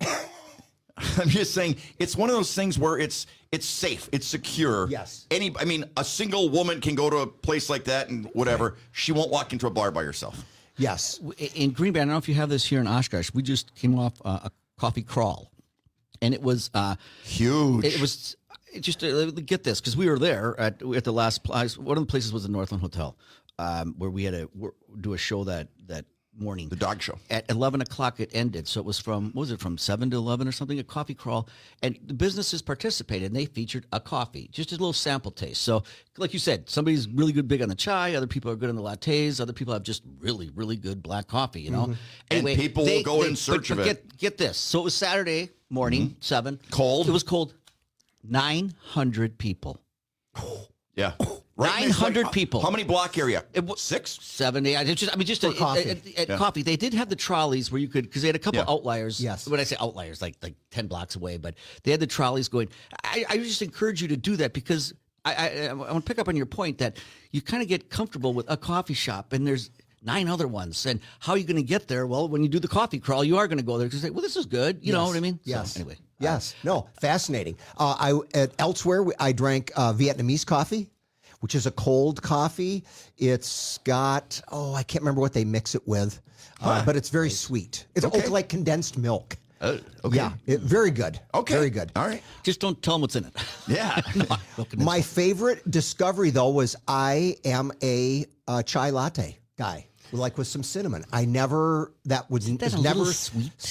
it's one of those things where it's safe, it's secure. Yes. A single woman can go to a place like that and whatever. She won't walk into a bar by herself. Yes. In Green Bay, I don't know if you have this here in Oshkosh. We just came off a coffee crawl, and it was huge. It was just get this, because we were there at the last place. One of the places was the Northland Hotel, where we had to do a show that morning. The dog show. At 11 o'clock it ended. So it was from 7 to 11 or something, a coffee crawl. And the businesses participated, and they featured a coffee, just a little sample taste. So like you said, somebody's really good, big on the chai. Other people are good on the lattes. Other people have just really, really good black coffee, Mm-hmm. Anyway, and people will go in search of it. Get this. So it was Saturday morning, 7. Cold. It was cold. 900 people. Yeah. Right 900 people. How many block area? 6, 7, 8. Just coffee. At coffee. They did have the trolleys where you could, because they had a couple outliers. Yes. When I say outliers, like 10 blocks away, but they had the trolleys going. I just encourage you to do that because I want to pick up on your point that you kind of get comfortable with a coffee shop and there's 9 other ones. And how are you going to get there? Well, when you do the coffee crawl, you are going to go there because say, well, this is good. You know what I mean? Yes. So, anyway. Yes. No, fascinating. Elsewhere, I drank Vietnamese coffee, which is a cold coffee. It's got, I can't remember what they mix it with, but it's very sweet. It's like condensed milk. Okay. Yeah, very good. Okay. Very good. All right. Just don't tell them what's in it. Yeah. My favorite discovery, though, was I am a chai latte guy. Like with some cinnamon. That was never sweet.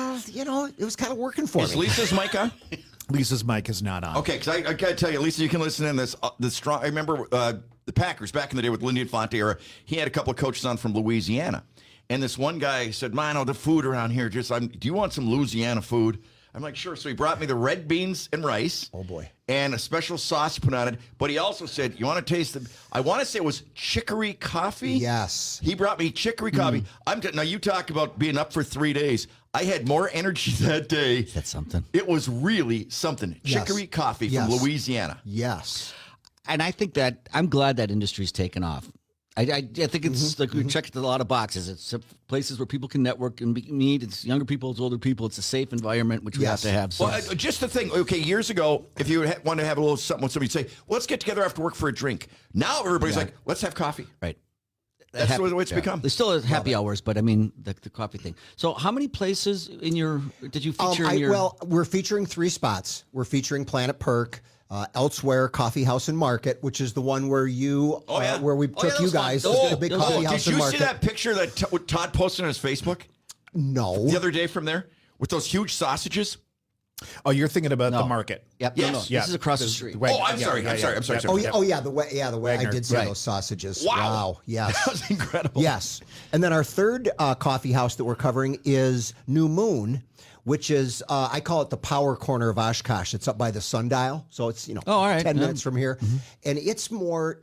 It was kind of working for Is me. Lisa's mic on? Lisa's mic is not on. Okay, because I got to tell you, Lisa, you can listen in this. The strong. I remember the Packers back in the day with Lindy Infante era. He had a couple of coaches on from Louisiana, and this one guy said, "Mano, the food around here do you want some Louisiana food?" I'm like, sure. So he brought me the red beans and rice. Oh, boy. And a special sauce he put on it. But he also said, you want to taste I want to say it was chicory coffee. Yes. He brought me chicory coffee. Now, you talk about being up for 3 days. I had more energy that day. That's something. It was really something. Yes. Chicory coffee from Louisiana. Yes. And I think that I'm glad that industry's taken off. I think it's like we checked a lot of boxes. It's places where people can network and meet. It's younger people, it's older people. It's a safe environment, which we have to have. So. Well, just the thing. Okay, years ago, if you want to have a little something with somebody, say, well, let's get together after work for a drink. Now everybody's like, let's have coffee. Right. That's the way it's become. There's still happy hours, but I mean the coffee thing. So how many places did you feature in your? Well, we're featuring 3 spots. We're featuring Planet Perk. Elsewhere, Coffee House and Market, which is the one where where we took you guys to the big coffee house and market. Did you see that picture that Todd posted on his Facebook? No. The other day from there with those huge sausages. Oh, you're thinking about the market. Yep. Yes. No. This is across the street. I'm sorry. I'm sorry. The way I did see those sausages. Wow. Yes. That was incredible. Yes. And then our third coffee house that we're covering is New Moon, which is, I call it the power corner of Oshkosh. It's up by the Sundial. So it's, 10 minutes from here. Mm-hmm. And it's more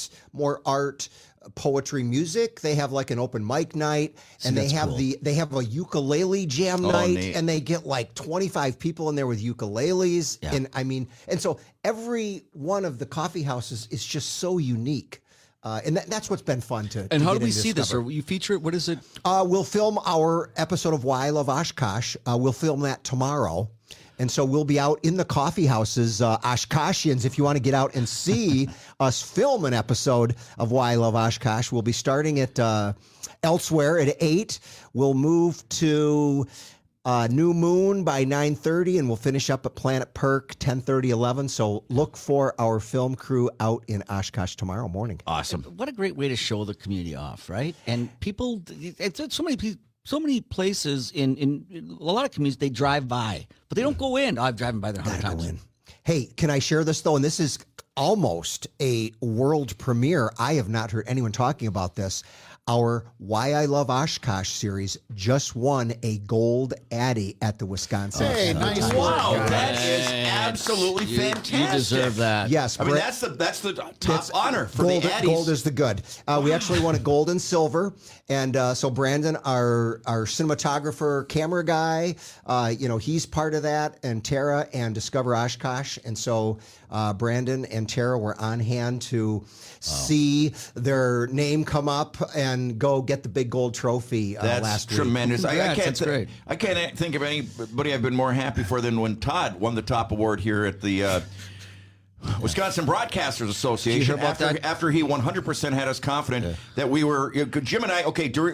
art, poetry, music. They have like an open mic night, and they have a ukulele jam night, neat. and they get like 25 people in there with ukuleles. Yeah. And so every one of the coffee houses is just so unique. And that's what's been fun to. And how do we and see this? discover. Or will you feature it? What is it? We'll film our episode of Why I Love Oshkosh. We'll film that tomorrow. And so we'll be out in the coffee houses, Oshkoshians, if you want to get out and see us film an episode of Why I Love Oshkosh. We'll be starting at Elsewhere at 8. We'll move to New Moon by 9:30, and we'll finish up at Planet Perk 10:30, 11. So look for our film crew out in Oshkosh tomorrow morning. Awesome. What a great way to show the community off, right? And people, it's so many places in a lot of communities, they drive by, but they don't go in. I've driven by there 100 times. Hey, can I share this, though? And this is almost a world premiere. I have not heard anyone talking about this. Our Why I Love Oshkosh series just won a gold Addy at the Wisconsin. Hey, nice work. Wow, that is absolutely fantastic. You deserve that. Yes, I mean that's the top honor for gold, the Addies. Gold is the good. We actually won a gold and silver, and so Brandon, our cinematographer, camera guy, he's part of that, and Tara and Discover Oshkosh, and so Brandon and Tara were on hand to see their name come up and go get the big gold trophy last week. Tremendous. That's great. I can't think of anybody I've been more happy for than when Todd won the top award here at the Wisconsin Broadcasters Association. After he 100% had us confident that we were, Jim and I, during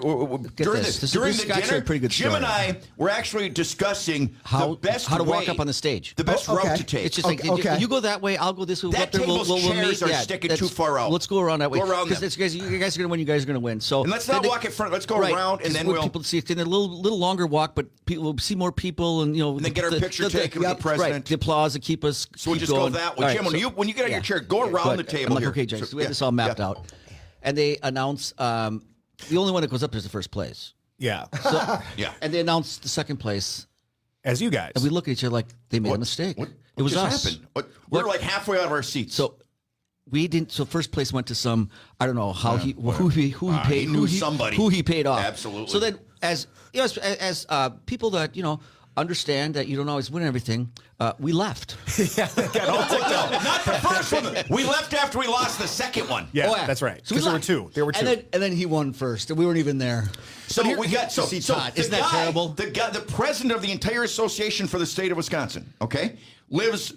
the dinner, pretty good Jim story. and I were actually discussing the best how to way, walk up on the stage, the best route to take. It's just like you go that way, I'll go this way. That table's chairs are sticking too far out. Let's go around that way. Go around them. Because you guys are going to win. You guys are going to win. So and let's not walk in front. Let's go around, and then people see it's a little longer walk, but people will see more people, and and then get our picture taken with the president. Right, the applause to keep us. So we'll just go that way, Jim. When you get on your chair, go around the table. I'm like, here. okay, Jason, so we have this all mapped out, and they announce the only one that goes up is the first place. Yeah. So, and they announce the second place as you guys, and we look at each other like they made a mistake. What it was just us. happened? We're like halfway out of our seats. So we didn't. So first place went to some. I don't know how who he paid. He knew somebody who he paid off. Absolutely. So then, as you know, as people that understand that you don't always win everything, we left. Not the first one. We left after we lost the second one. Yeah, that's right. Because there were two. There were two. And then he won first, and we weren't even there. So we got to see Todd. Isn't that terrible? The president of the entire association for the state of Wisconsin, okay, lives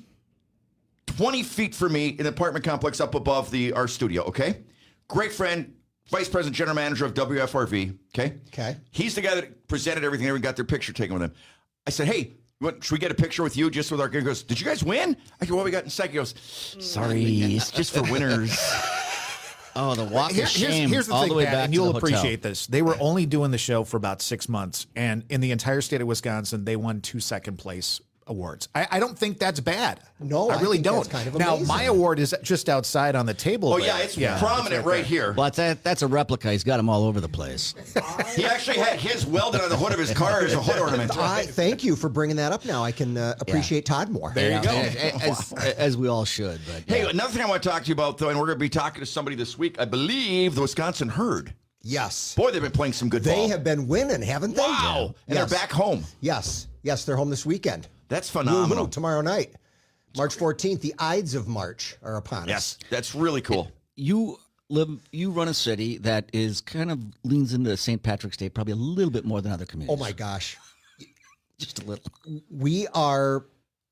20 feet from me in an apartment complex up above our studio, okay? Great friend, vice president, general manager of WFRV, okay? Okay. He's the guy that presented everything. Everyone got their picture taken with him. I said, hey, should we get a picture with you just with our... He goes, did you guys win? I go, what we got in second? He goes, sorry, it's just for winners. Oh, the walk of shame. Here's the all thing, the way Pat, back and to you'll the hotel. appreciate this. They were only doing the show for about 6 months, and in the entire state of Wisconsin, they won 2 second-place awards. I don't think that's bad. No, I really think don't. that's kind of now, amazing. my award is just outside on the table. Oh, there. yeah, it's prominent right here. Well, that's a replica. He's got them all over the place. He actually had his welded on the hood of his car as a hood ornament. Thank you for bringing that up now. I can appreciate Todd more. There you go. As we all should. But Hey, another thing I want to talk to you about, though, and we're going to be talking to somebody this week, I believe the Wisconsin Herd. Yes. Boy, they've been playing some good ball. They have been winning, haven't they? Wow. And they're back home. Yes. Yes, they're home this weekend. That's phenomenal. Woo-hoo, tomorrow night. March 14th, the Ides of March are upon us. Yes, that's really cool. You run a city that is kind of leans into St. Patrick's Day probably a little bit more than other communities. Oh, my gosh. Just a little. We are...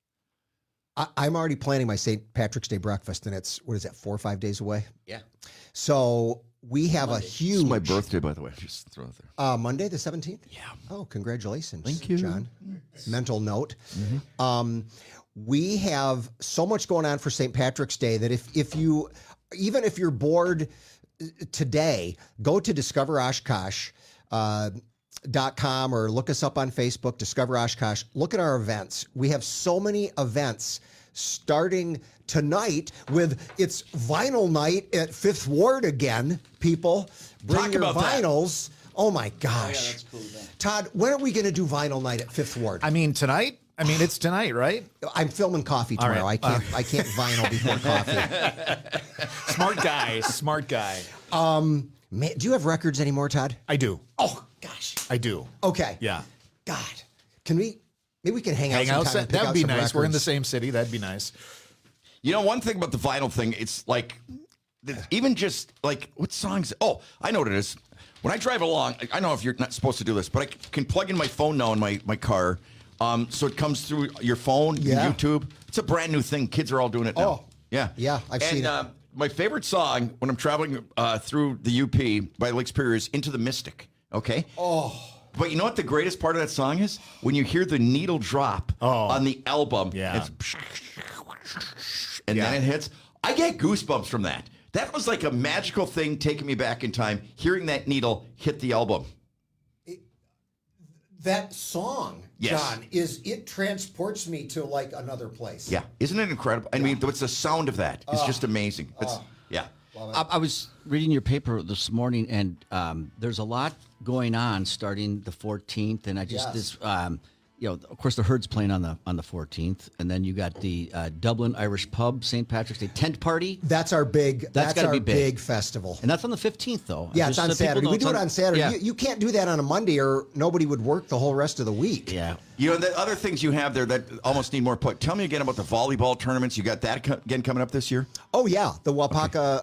I'm already planning my St. Patrick's Day breakfast, and it's, 4 or 5 days away? Yeah. So we have a huge... It's my birthday, by the way. Just throw it there. Monday the 17th? Yeah. Oh, congratulations. Thank you, John. Mental note. Mm-hmm. We have so much going on for St. Patrick's Day that if you're bored today, go to Discover Oshkosh. .com or look us up on Facebook, Discover Oshkosh. Look at our events. We have so many events starting tonight with it's vinyl night at Fifth Ward again. People, bring Talk your about that. vinyls. Oh my gosh. that's cool, then. Todd, when are we going to do vinyl night at Fifth Ward? I mean, tonight? I mean, it's tonight, right? I'm filming coffee tomorrow. All right. I can't vinyl before coffee. Smart guy. Smart guy. Man, do you have records anymore, Todd? I do. Oh gosh. I do. Okay. Yeah. God. Maybe we can hang out sometime and pick That would out be some nice. We're in the records. same city. That'd be nice. You know, one thing about the vinyl thing, it's like, even just like, what songs? Oh, I know what it is. When I drive along, I know if you're not supposed to do this, but I can plug in my phone now in my car. So it comes through your phone, Yeah. YouTube. It's a brand new thing. Kids are all doing it now. Oh. Yeah. Yeah, I've seen it. My favorite song when I'm traveling through the UP by Lake Superior is Into the Mystic. Okay? Oh. But you know what the greatest part of that song is? When you hear the needle drop on the album. Yeah. And then it hits. I get goosebumps from that. That was like a magical thing taking me back in time, hearing that needle hit the album. That song, Yes. John, it transports me to like another place. Yeah. Isn't it incredible? I mean, what's the sound of that? It's just amazing. Yeah. I was reading your paper this morning, and there's a lot going on starting the 14th, and I just of course the Herd's playing on the 14th, and then you got the Dublin Irish Pub St. Patrick's Day tent party. That's our big. That's gotta our be big. festival. And that's on the 15th, though. Yeah, it's on Saturday. We do it on Saturday. Yeah. You can't do that on a Monday, or nobody would work the whole rest of the week. Yeah. You know, the other things you have there that almost need more plug. Tell me again about the volleyball tournaments. You got that again coming up this year? Oh yeah, the Wapaka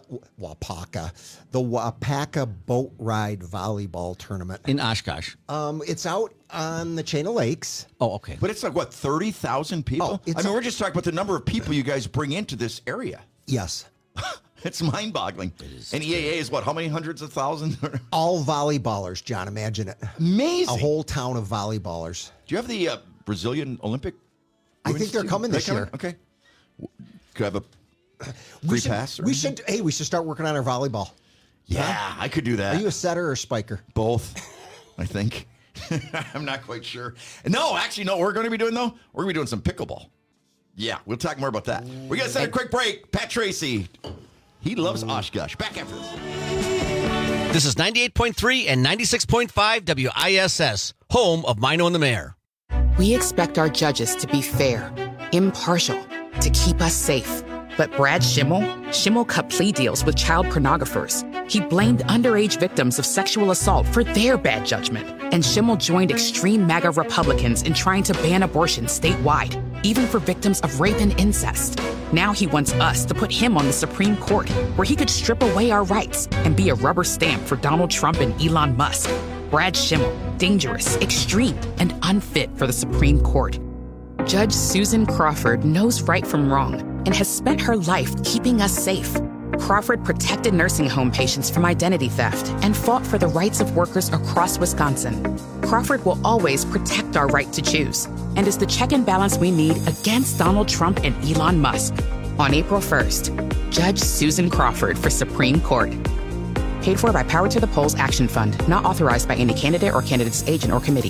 Boat Ride Volleyball Tournament in Oshkosh. It's out on the Chain of Lakes. Oh, okay. But it's like what, 30,000 people? Oh, I mean, we're just talking about the number of people you guys bring into this area. Yes. It's mind-boggling. And EAA is what? How many hundreds of thousands? All volleyballers, John. Imagine it. Amazing. A whole town of volleyballers. Do you have the Brazilian Olympic? I think they're coming this year. Okay. Could I have a free pass? We should start working on our volleyball. Yeah, I could do that. Are you a setter or a spiker? Both, I think. I'm not quite sure. No, actually, no. We're going to be doing, though? We're going to be doing some pickleball. Yeah, we'll talk more about that. We got to set a quick break. Pat Tracy. He loves Oshkosh. Back after this. This is 98.3 and 96.5 WISS, home of Mino and the Mayor. We expect our judges to be fair, impartial, to keep us safe. But Brad Schimmel cut plea deals with child pornographers. He blamed underage victims of sexual assault for their bad judgment. And Schimmel joined extreme MAGA Republicans in trying to ban abortion statewide, even for victims of rape and incest. Now he wants us to put him on the Supreme Court, where he could strip away our rights and be a rubber stamp for Donald Trump and Elon Musk. Brad Schimmel, dangerous, extreme, and unfit for the Supreme Court. Judge Susan Crawford knows right from wrong and has spent her life keeping us safe. Crawford protected nursing home patients from identity theft and fought for the rights of workers across Wisconsin. Crawford will always protect our right to choose and is the check and balance we need against Donald Trump and Elon Musk. On April 1st, Judge Susan Crawford for Supreme Court. Paid for by Power to the Polls Action Fund, not authorized by any candidate or candidate's agent or committee.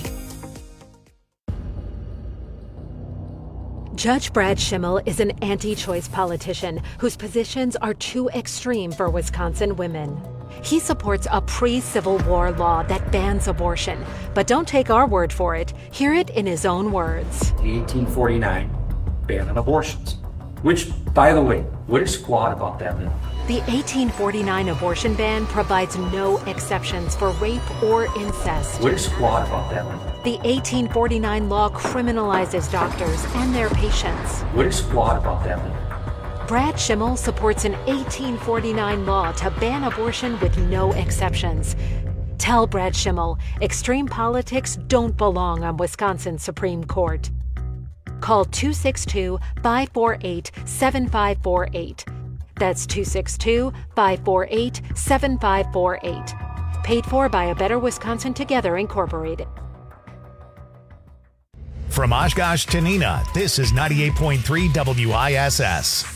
Judge Brad Schimmel is an anti-choice politician whose positions are too extreme for Wisconsin women. He supports a pre-Civil War law that bans abortion. But don't take our word for it. Hear it in his own words. The 1849 ban on abortions, which, by the way, what is squat about that? The 1849 abortion ban provides no exceptions for rape or incest. What is squat about that? The 1849 law criminalizes doctors and their patients. What is squat about that? Brad Schimmel supports an 1849 law to ban abortion with no exceptions. Tell Brad Schimmel, extreme politics don't belong on Wisconsin's Supreme Court. Call 262-548-7548. That's 262-548-7548. Paid for by A Better Wisconsin Together, Incorporated. From Oshkosh to Neenah, this is 98.3 WISS.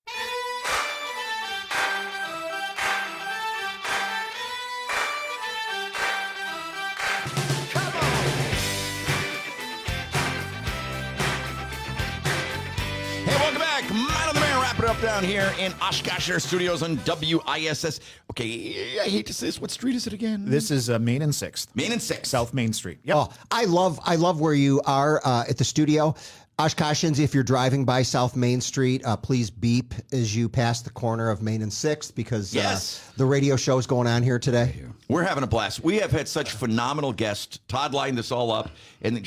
Up down here in Oshkosh Air Studios on WISS. Okay, I hate to say this. What street is it again? This is Main and 6th. Main and 6th. South Main Street. Yep. Oh, I love where you are at the studio. Oshkoshians, if you're driving by South Main Street, please beep as you pass the corner of Main and 6th because the radio show is going on here today. We're having a blast. We have had such phenomenal guests. Todd lined this all up, and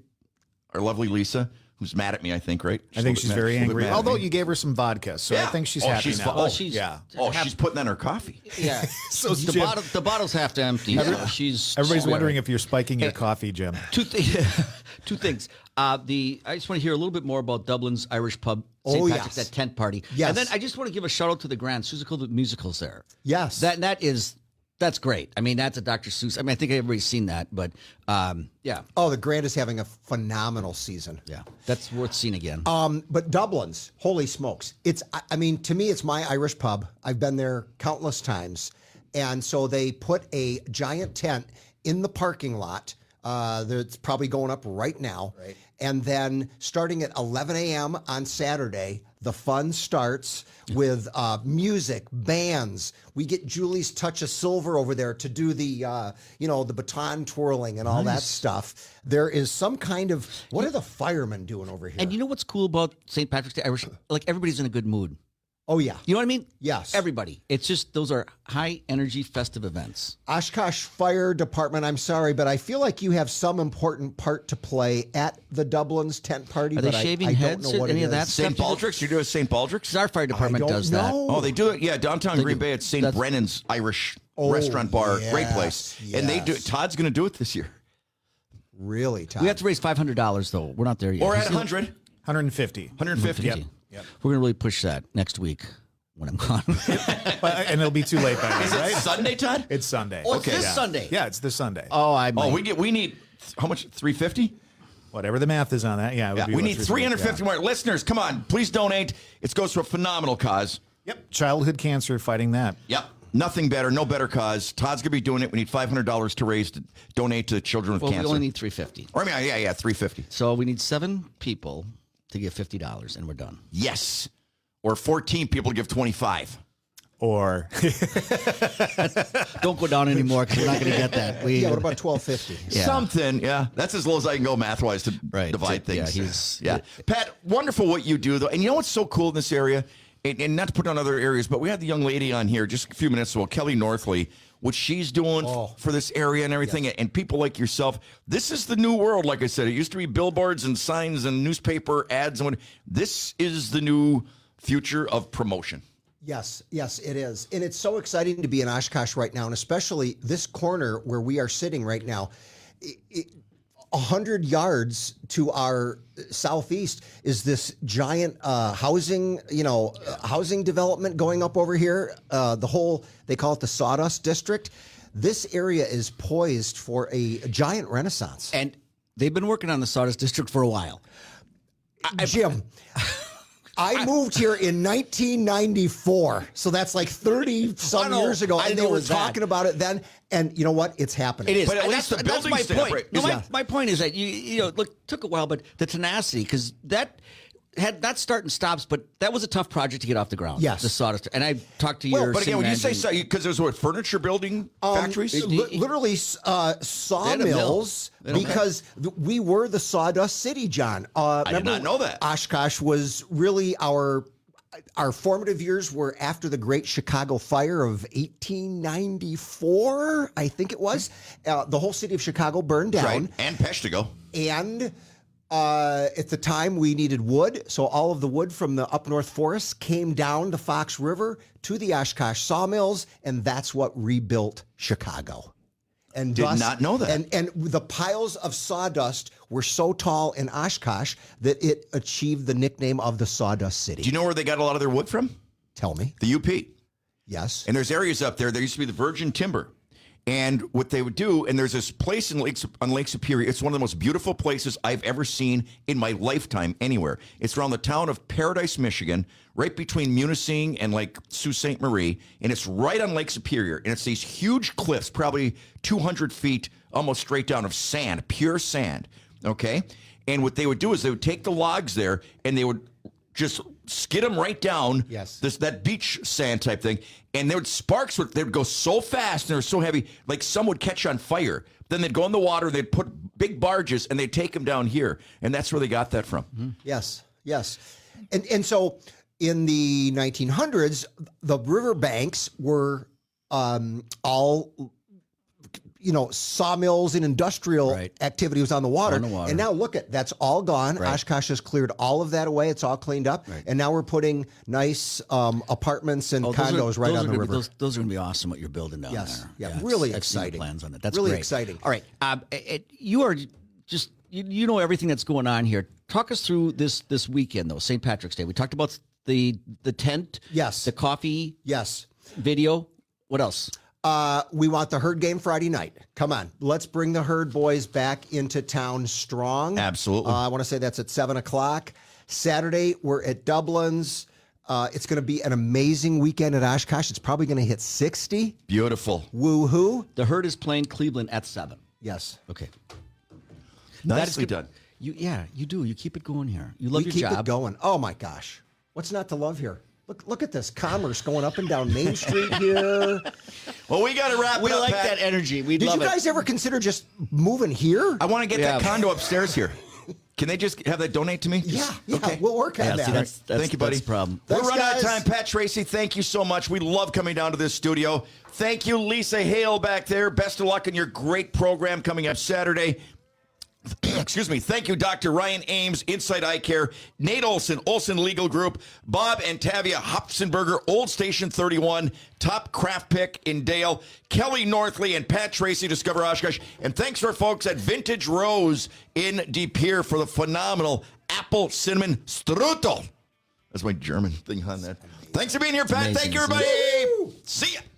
our lovely Lisa, who's mad at me, I think, right? I think she's very angry. Although you gave her some vodka, so I think she's happy now. She's putting on her coffee. Yeah. So the bottle's half to empty. Everybody's wondering if you're spiking your coffee, Jim. Two things. I just want to hear a little bit more about Dublin's Irish Pub, St. Patrick's, that tent party. Yes. And then I just want to give a shout out to the Grand Seussical Musicals there. Yes. That's great. I mean, that's a Dr. Seuss. I mean, I think everybody's seen that, but yeah. Oh, the Grand is having a phenomenal season. Yeah, that's worth seeing again. But Dublin's, holy smokes. To me, it's my Irish pub. I've been there countless times. And so they put a giant tent in the parking lot. That's probably going up right now. Right. And then starting at 11 a.m. on Saturday, the fun starts with music, bands. We get Julie's Touch of Silver over there to do the baton twirling and all that stuff. There is some kind of, what are the firemen doing over here? And you know what's cool about St. Patrick's Day? Irish, like everybody's in a good mood. Oh, yeah. You know what I mean? Yes. Everybody. It's just, those are high energy festive events. Oshkosh Fire Department, I'm sorry, but I feel like you have some important part to play at the Dublin's tent party. Are they shaving heads? Don't know what any of that? St. Baldrick's? You do a St. Baldrick's? Our fire department does that. Oh, they do it? Yeah, downtown Green Bay at St. Brennan's Irish restaurant bar. Yes, great place. Yes. And they do it. Todd's going to do it this year. Really, Todd? We have to raise $500, though. We're not there yet. Or at 100. 150. 150. Yep. We're going to really push that next week when I'm gone. And it'll be too late by then, Is right? it Sunday, Todd? It's Sunday. Oh, it's this Sunday. Yeah, it's this Sunday. We need, how much, 350? Whatever the math is on that, we need 350 more. Listeners, come on, please donate. It goes to a phenomenal cause. Yep, childhood cancer, fighting that. Yep, nothing better, no better cause. Todd's going to be doing it. We need $500 to raise to donate to children with cancer. We only need 350. Or, 350. So we need 7 people to give $50, and we're done. Yes. Or 14 people to give 25. Or don't go down anymore because we're not going to get that. What about $12.50? Yeah. Something, that's as low as I can go math-wise to divide things. Pat, wonderful what you do, though. And you know what's so cool in this area and not to put on other areas, but we had the young lady on here just a few minutes ago, Kelly Northley, what she's doing for this area and everything, and people like yourself. This is the new world, like I said. It used to be billboards and signs and newspaper ads. And this is the new future of promotion. Yes, it is. And it's so exciting to be in Oshkosh right now, and especially this corner where we are sitting right now. 100 yards to our southeast is this giant housing development going up over here. They call it the Sawdust District. This area is poised for a giant renaissance. And they've been working on the Sawdust District for a while. Jim, I moved here in 1994, so that's like 30-some years ago, and they were talking about it then. And you know what? It's happening. It is. But at least the building my stamp, point. right? No, my point is that look, took a while, but the tenacity, because that had not start and stops, but that was a tough project to get off the ground. Yes, the Sawdust. And I talked to your. But again, when you say because there's furniture building factories, literally sawmills, because we were the Sawdust City, John. I did not know that. Oshkosh was really our formative years were after the Great Chicago Fire of 1894, I think it was. The whole city of Chicago burned down. Right. And Peshtigo. And at the time, we needed wood. So all of the wood from the up north forests came down the Fox River to the Oshkosh sawmills, and that's what rebuilt Chicago. And did not know that. And the piles of sawdust were so tall in Oshkosh that it achieved the nickname of the Sawdust City. Do you know where they got a lot of their wood from? Tell me. The UP. Yes. And there's areas up there. There used to be the virgin timber. And what they would do, and there's this place on Lake Superior. It's one of the most beautiful places I've ever seen in my lifetime anywhere. It's around the town of Paradise, Michigan, right between Munising and like Sault Ste. Marie. And it's right on Lake Superior. And it's these huge cliffs, probably 200 feet, almost straight down of sand, pure sand. Okay? And what they would do is they would take the logs there and they would just skid them right down. Yes. That beach sand type thing. And they would go so fast and they were so heavy, like some would catch on fire. Then they'd go in the water, they'd put big barges, and they'd take them down here. And that's where they got that from. Mm-hmm. Yes. And so in the 1900s, the riverbanks were all sawmills and industrial activity was on the water. And now look that's all gone. Right. Oshkosh has cleared all of that away. It's all cleaned up. Right. And now we're putting nice apartments and condos right on the river. Those are going to be awesome what you're building down there. Yeah, really exciting. I've seen the plans on that. That's really great. exciting. All right. You are just, you know everything that's going on here. Talk us through this weekend, though, St. Patrick's Day. We talked about the tent. Yes. The coffee. Yes. Video. What else? We want the Herd game Friday night. Come on. Let's bring the Herd boys back into town strong. Absolutely. I want to say that's at 7 o'clock. Saturday, we're at Dublin's. It's going to be an amazing weekend at Oshkosh. It's probably going to hit 60. Beautiful. Woo-hoo. The Herd is playing Cleveland at 7. Yes. Okay. Nicely done. You do. You keep it going here. You love your job. We keep it going. Oh, my gosh. What's not to love here? Look at this commerce going up and down Main Street here. Well, we got to wrap it up. We like Pat. that energy. Did you guys ever consider just moving here? I want to get that condo upstairs here. Can they just have that donate to me? Yeah. Okay. We'll work on that. Thank you, buddy. That's the problem. We're running out of time. Pat Tracy, thank you so much. We love coming down to this studio. Thank you, Lisa Hale, back there. Best of luck in your great program coming up Saturday. Excuse me. Thank you, Dr. Ryan Ames, Inside Eye Care, Nate Olson, Olson Legal Group, Bob and Tavia Hopsenberger, Old Station 31, Top Craft Pick in Dale, Kelly Northley, and Pat Tracy, Discover Oshkosh. And thanks to our folks at Vintage Rose in De Pere for the phenomenal apple cinnamon strudel. That's my German thing on that. Thanks for being here, Pat. Thank you, everybody. Woo! See ya.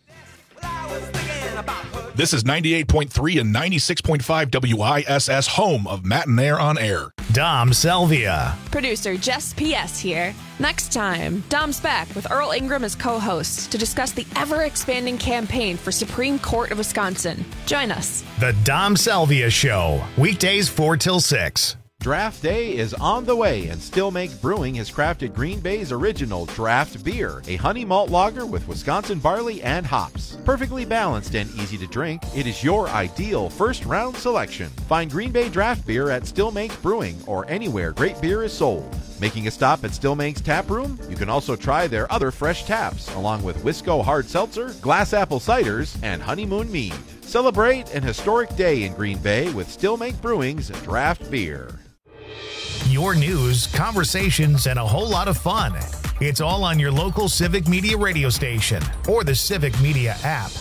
This is 98.3 and 96.5 WISS, home of Matt and Air on Air. Dom Selvia. Producer Jess P.S. here. Next time, Dom's back with Earl Ingram as co-host to discuss the ever-expanding campaign for Supreme Court of Wisconsin. Join us. The Dom Selvia Show, weekdays 4 till 6. Draft Day is on the way, and Still Make Brewing has crafted Green Bay's original draft beer, a honey malt lager with Wisconsin barley and hops. Perfectly balanced and easy to drink, it is your ideal first-round selection. Find Green Bay draft beer at Still Make Brewing or anywhere great beer is sold. Making a stop at Stillmank's Tap Room? You can also try their other fresh taps, along with Wisco Hard Seltzer, Glass Apple Ciders, and Honeymoon Mead. Celebrate an historic day in Green Bay with Stillmank Brewing's draft beer. Your news, conversations, and a whole lot of fun. It's all on your local Civic Media radio station or the Civic Media app.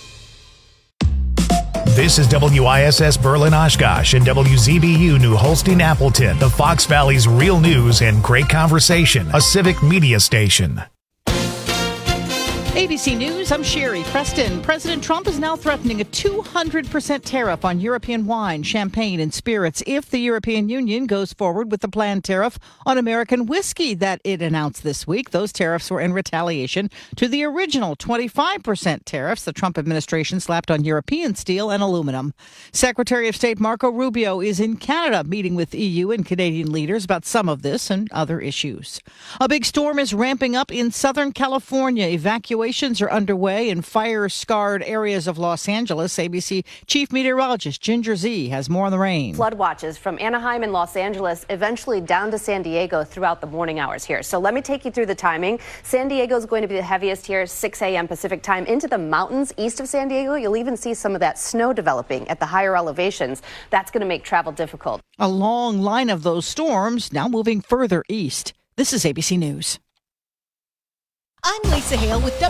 This is WISS Berlin Oshkosh and WZBU New Holstein Appleton, the Fox Valley's real news and great conversation, a Civic Media station. ABC News, I'm Sherry Preston. President Trump is now threatening a 200% tariff on European wine, champagne, and spirits if the European Union goes forward with the planned tariff on American whiskey that it announced this week. Those tariffs were in retaliation to the original 25% tariffs the Trump administration slapped on European steel and aluminum. Secretary of State Marco Rubio is in Canada meeting with EU and Canadian leaders about some of this and other issues. A big storm is ramping up in Southern California. Evacuations are underway in fire-scarred areas of Los Angeles. ABC Chief Meteorologist Ginger Z has more on the rain. Flood watches from Anaheim and Los Angeles eventually down to San Diego throughout the morning hours here. So let me take you through the timing. San Diego is going to be the heaviest here, 6 a.m. Pacific time. Into the mountains east of San Diego, you'll even see some of that snow developing at the higher elevations. That's going to make travel difficult. A long line of those storms now moving further east. This is ABC News. I'm Lisa Hale with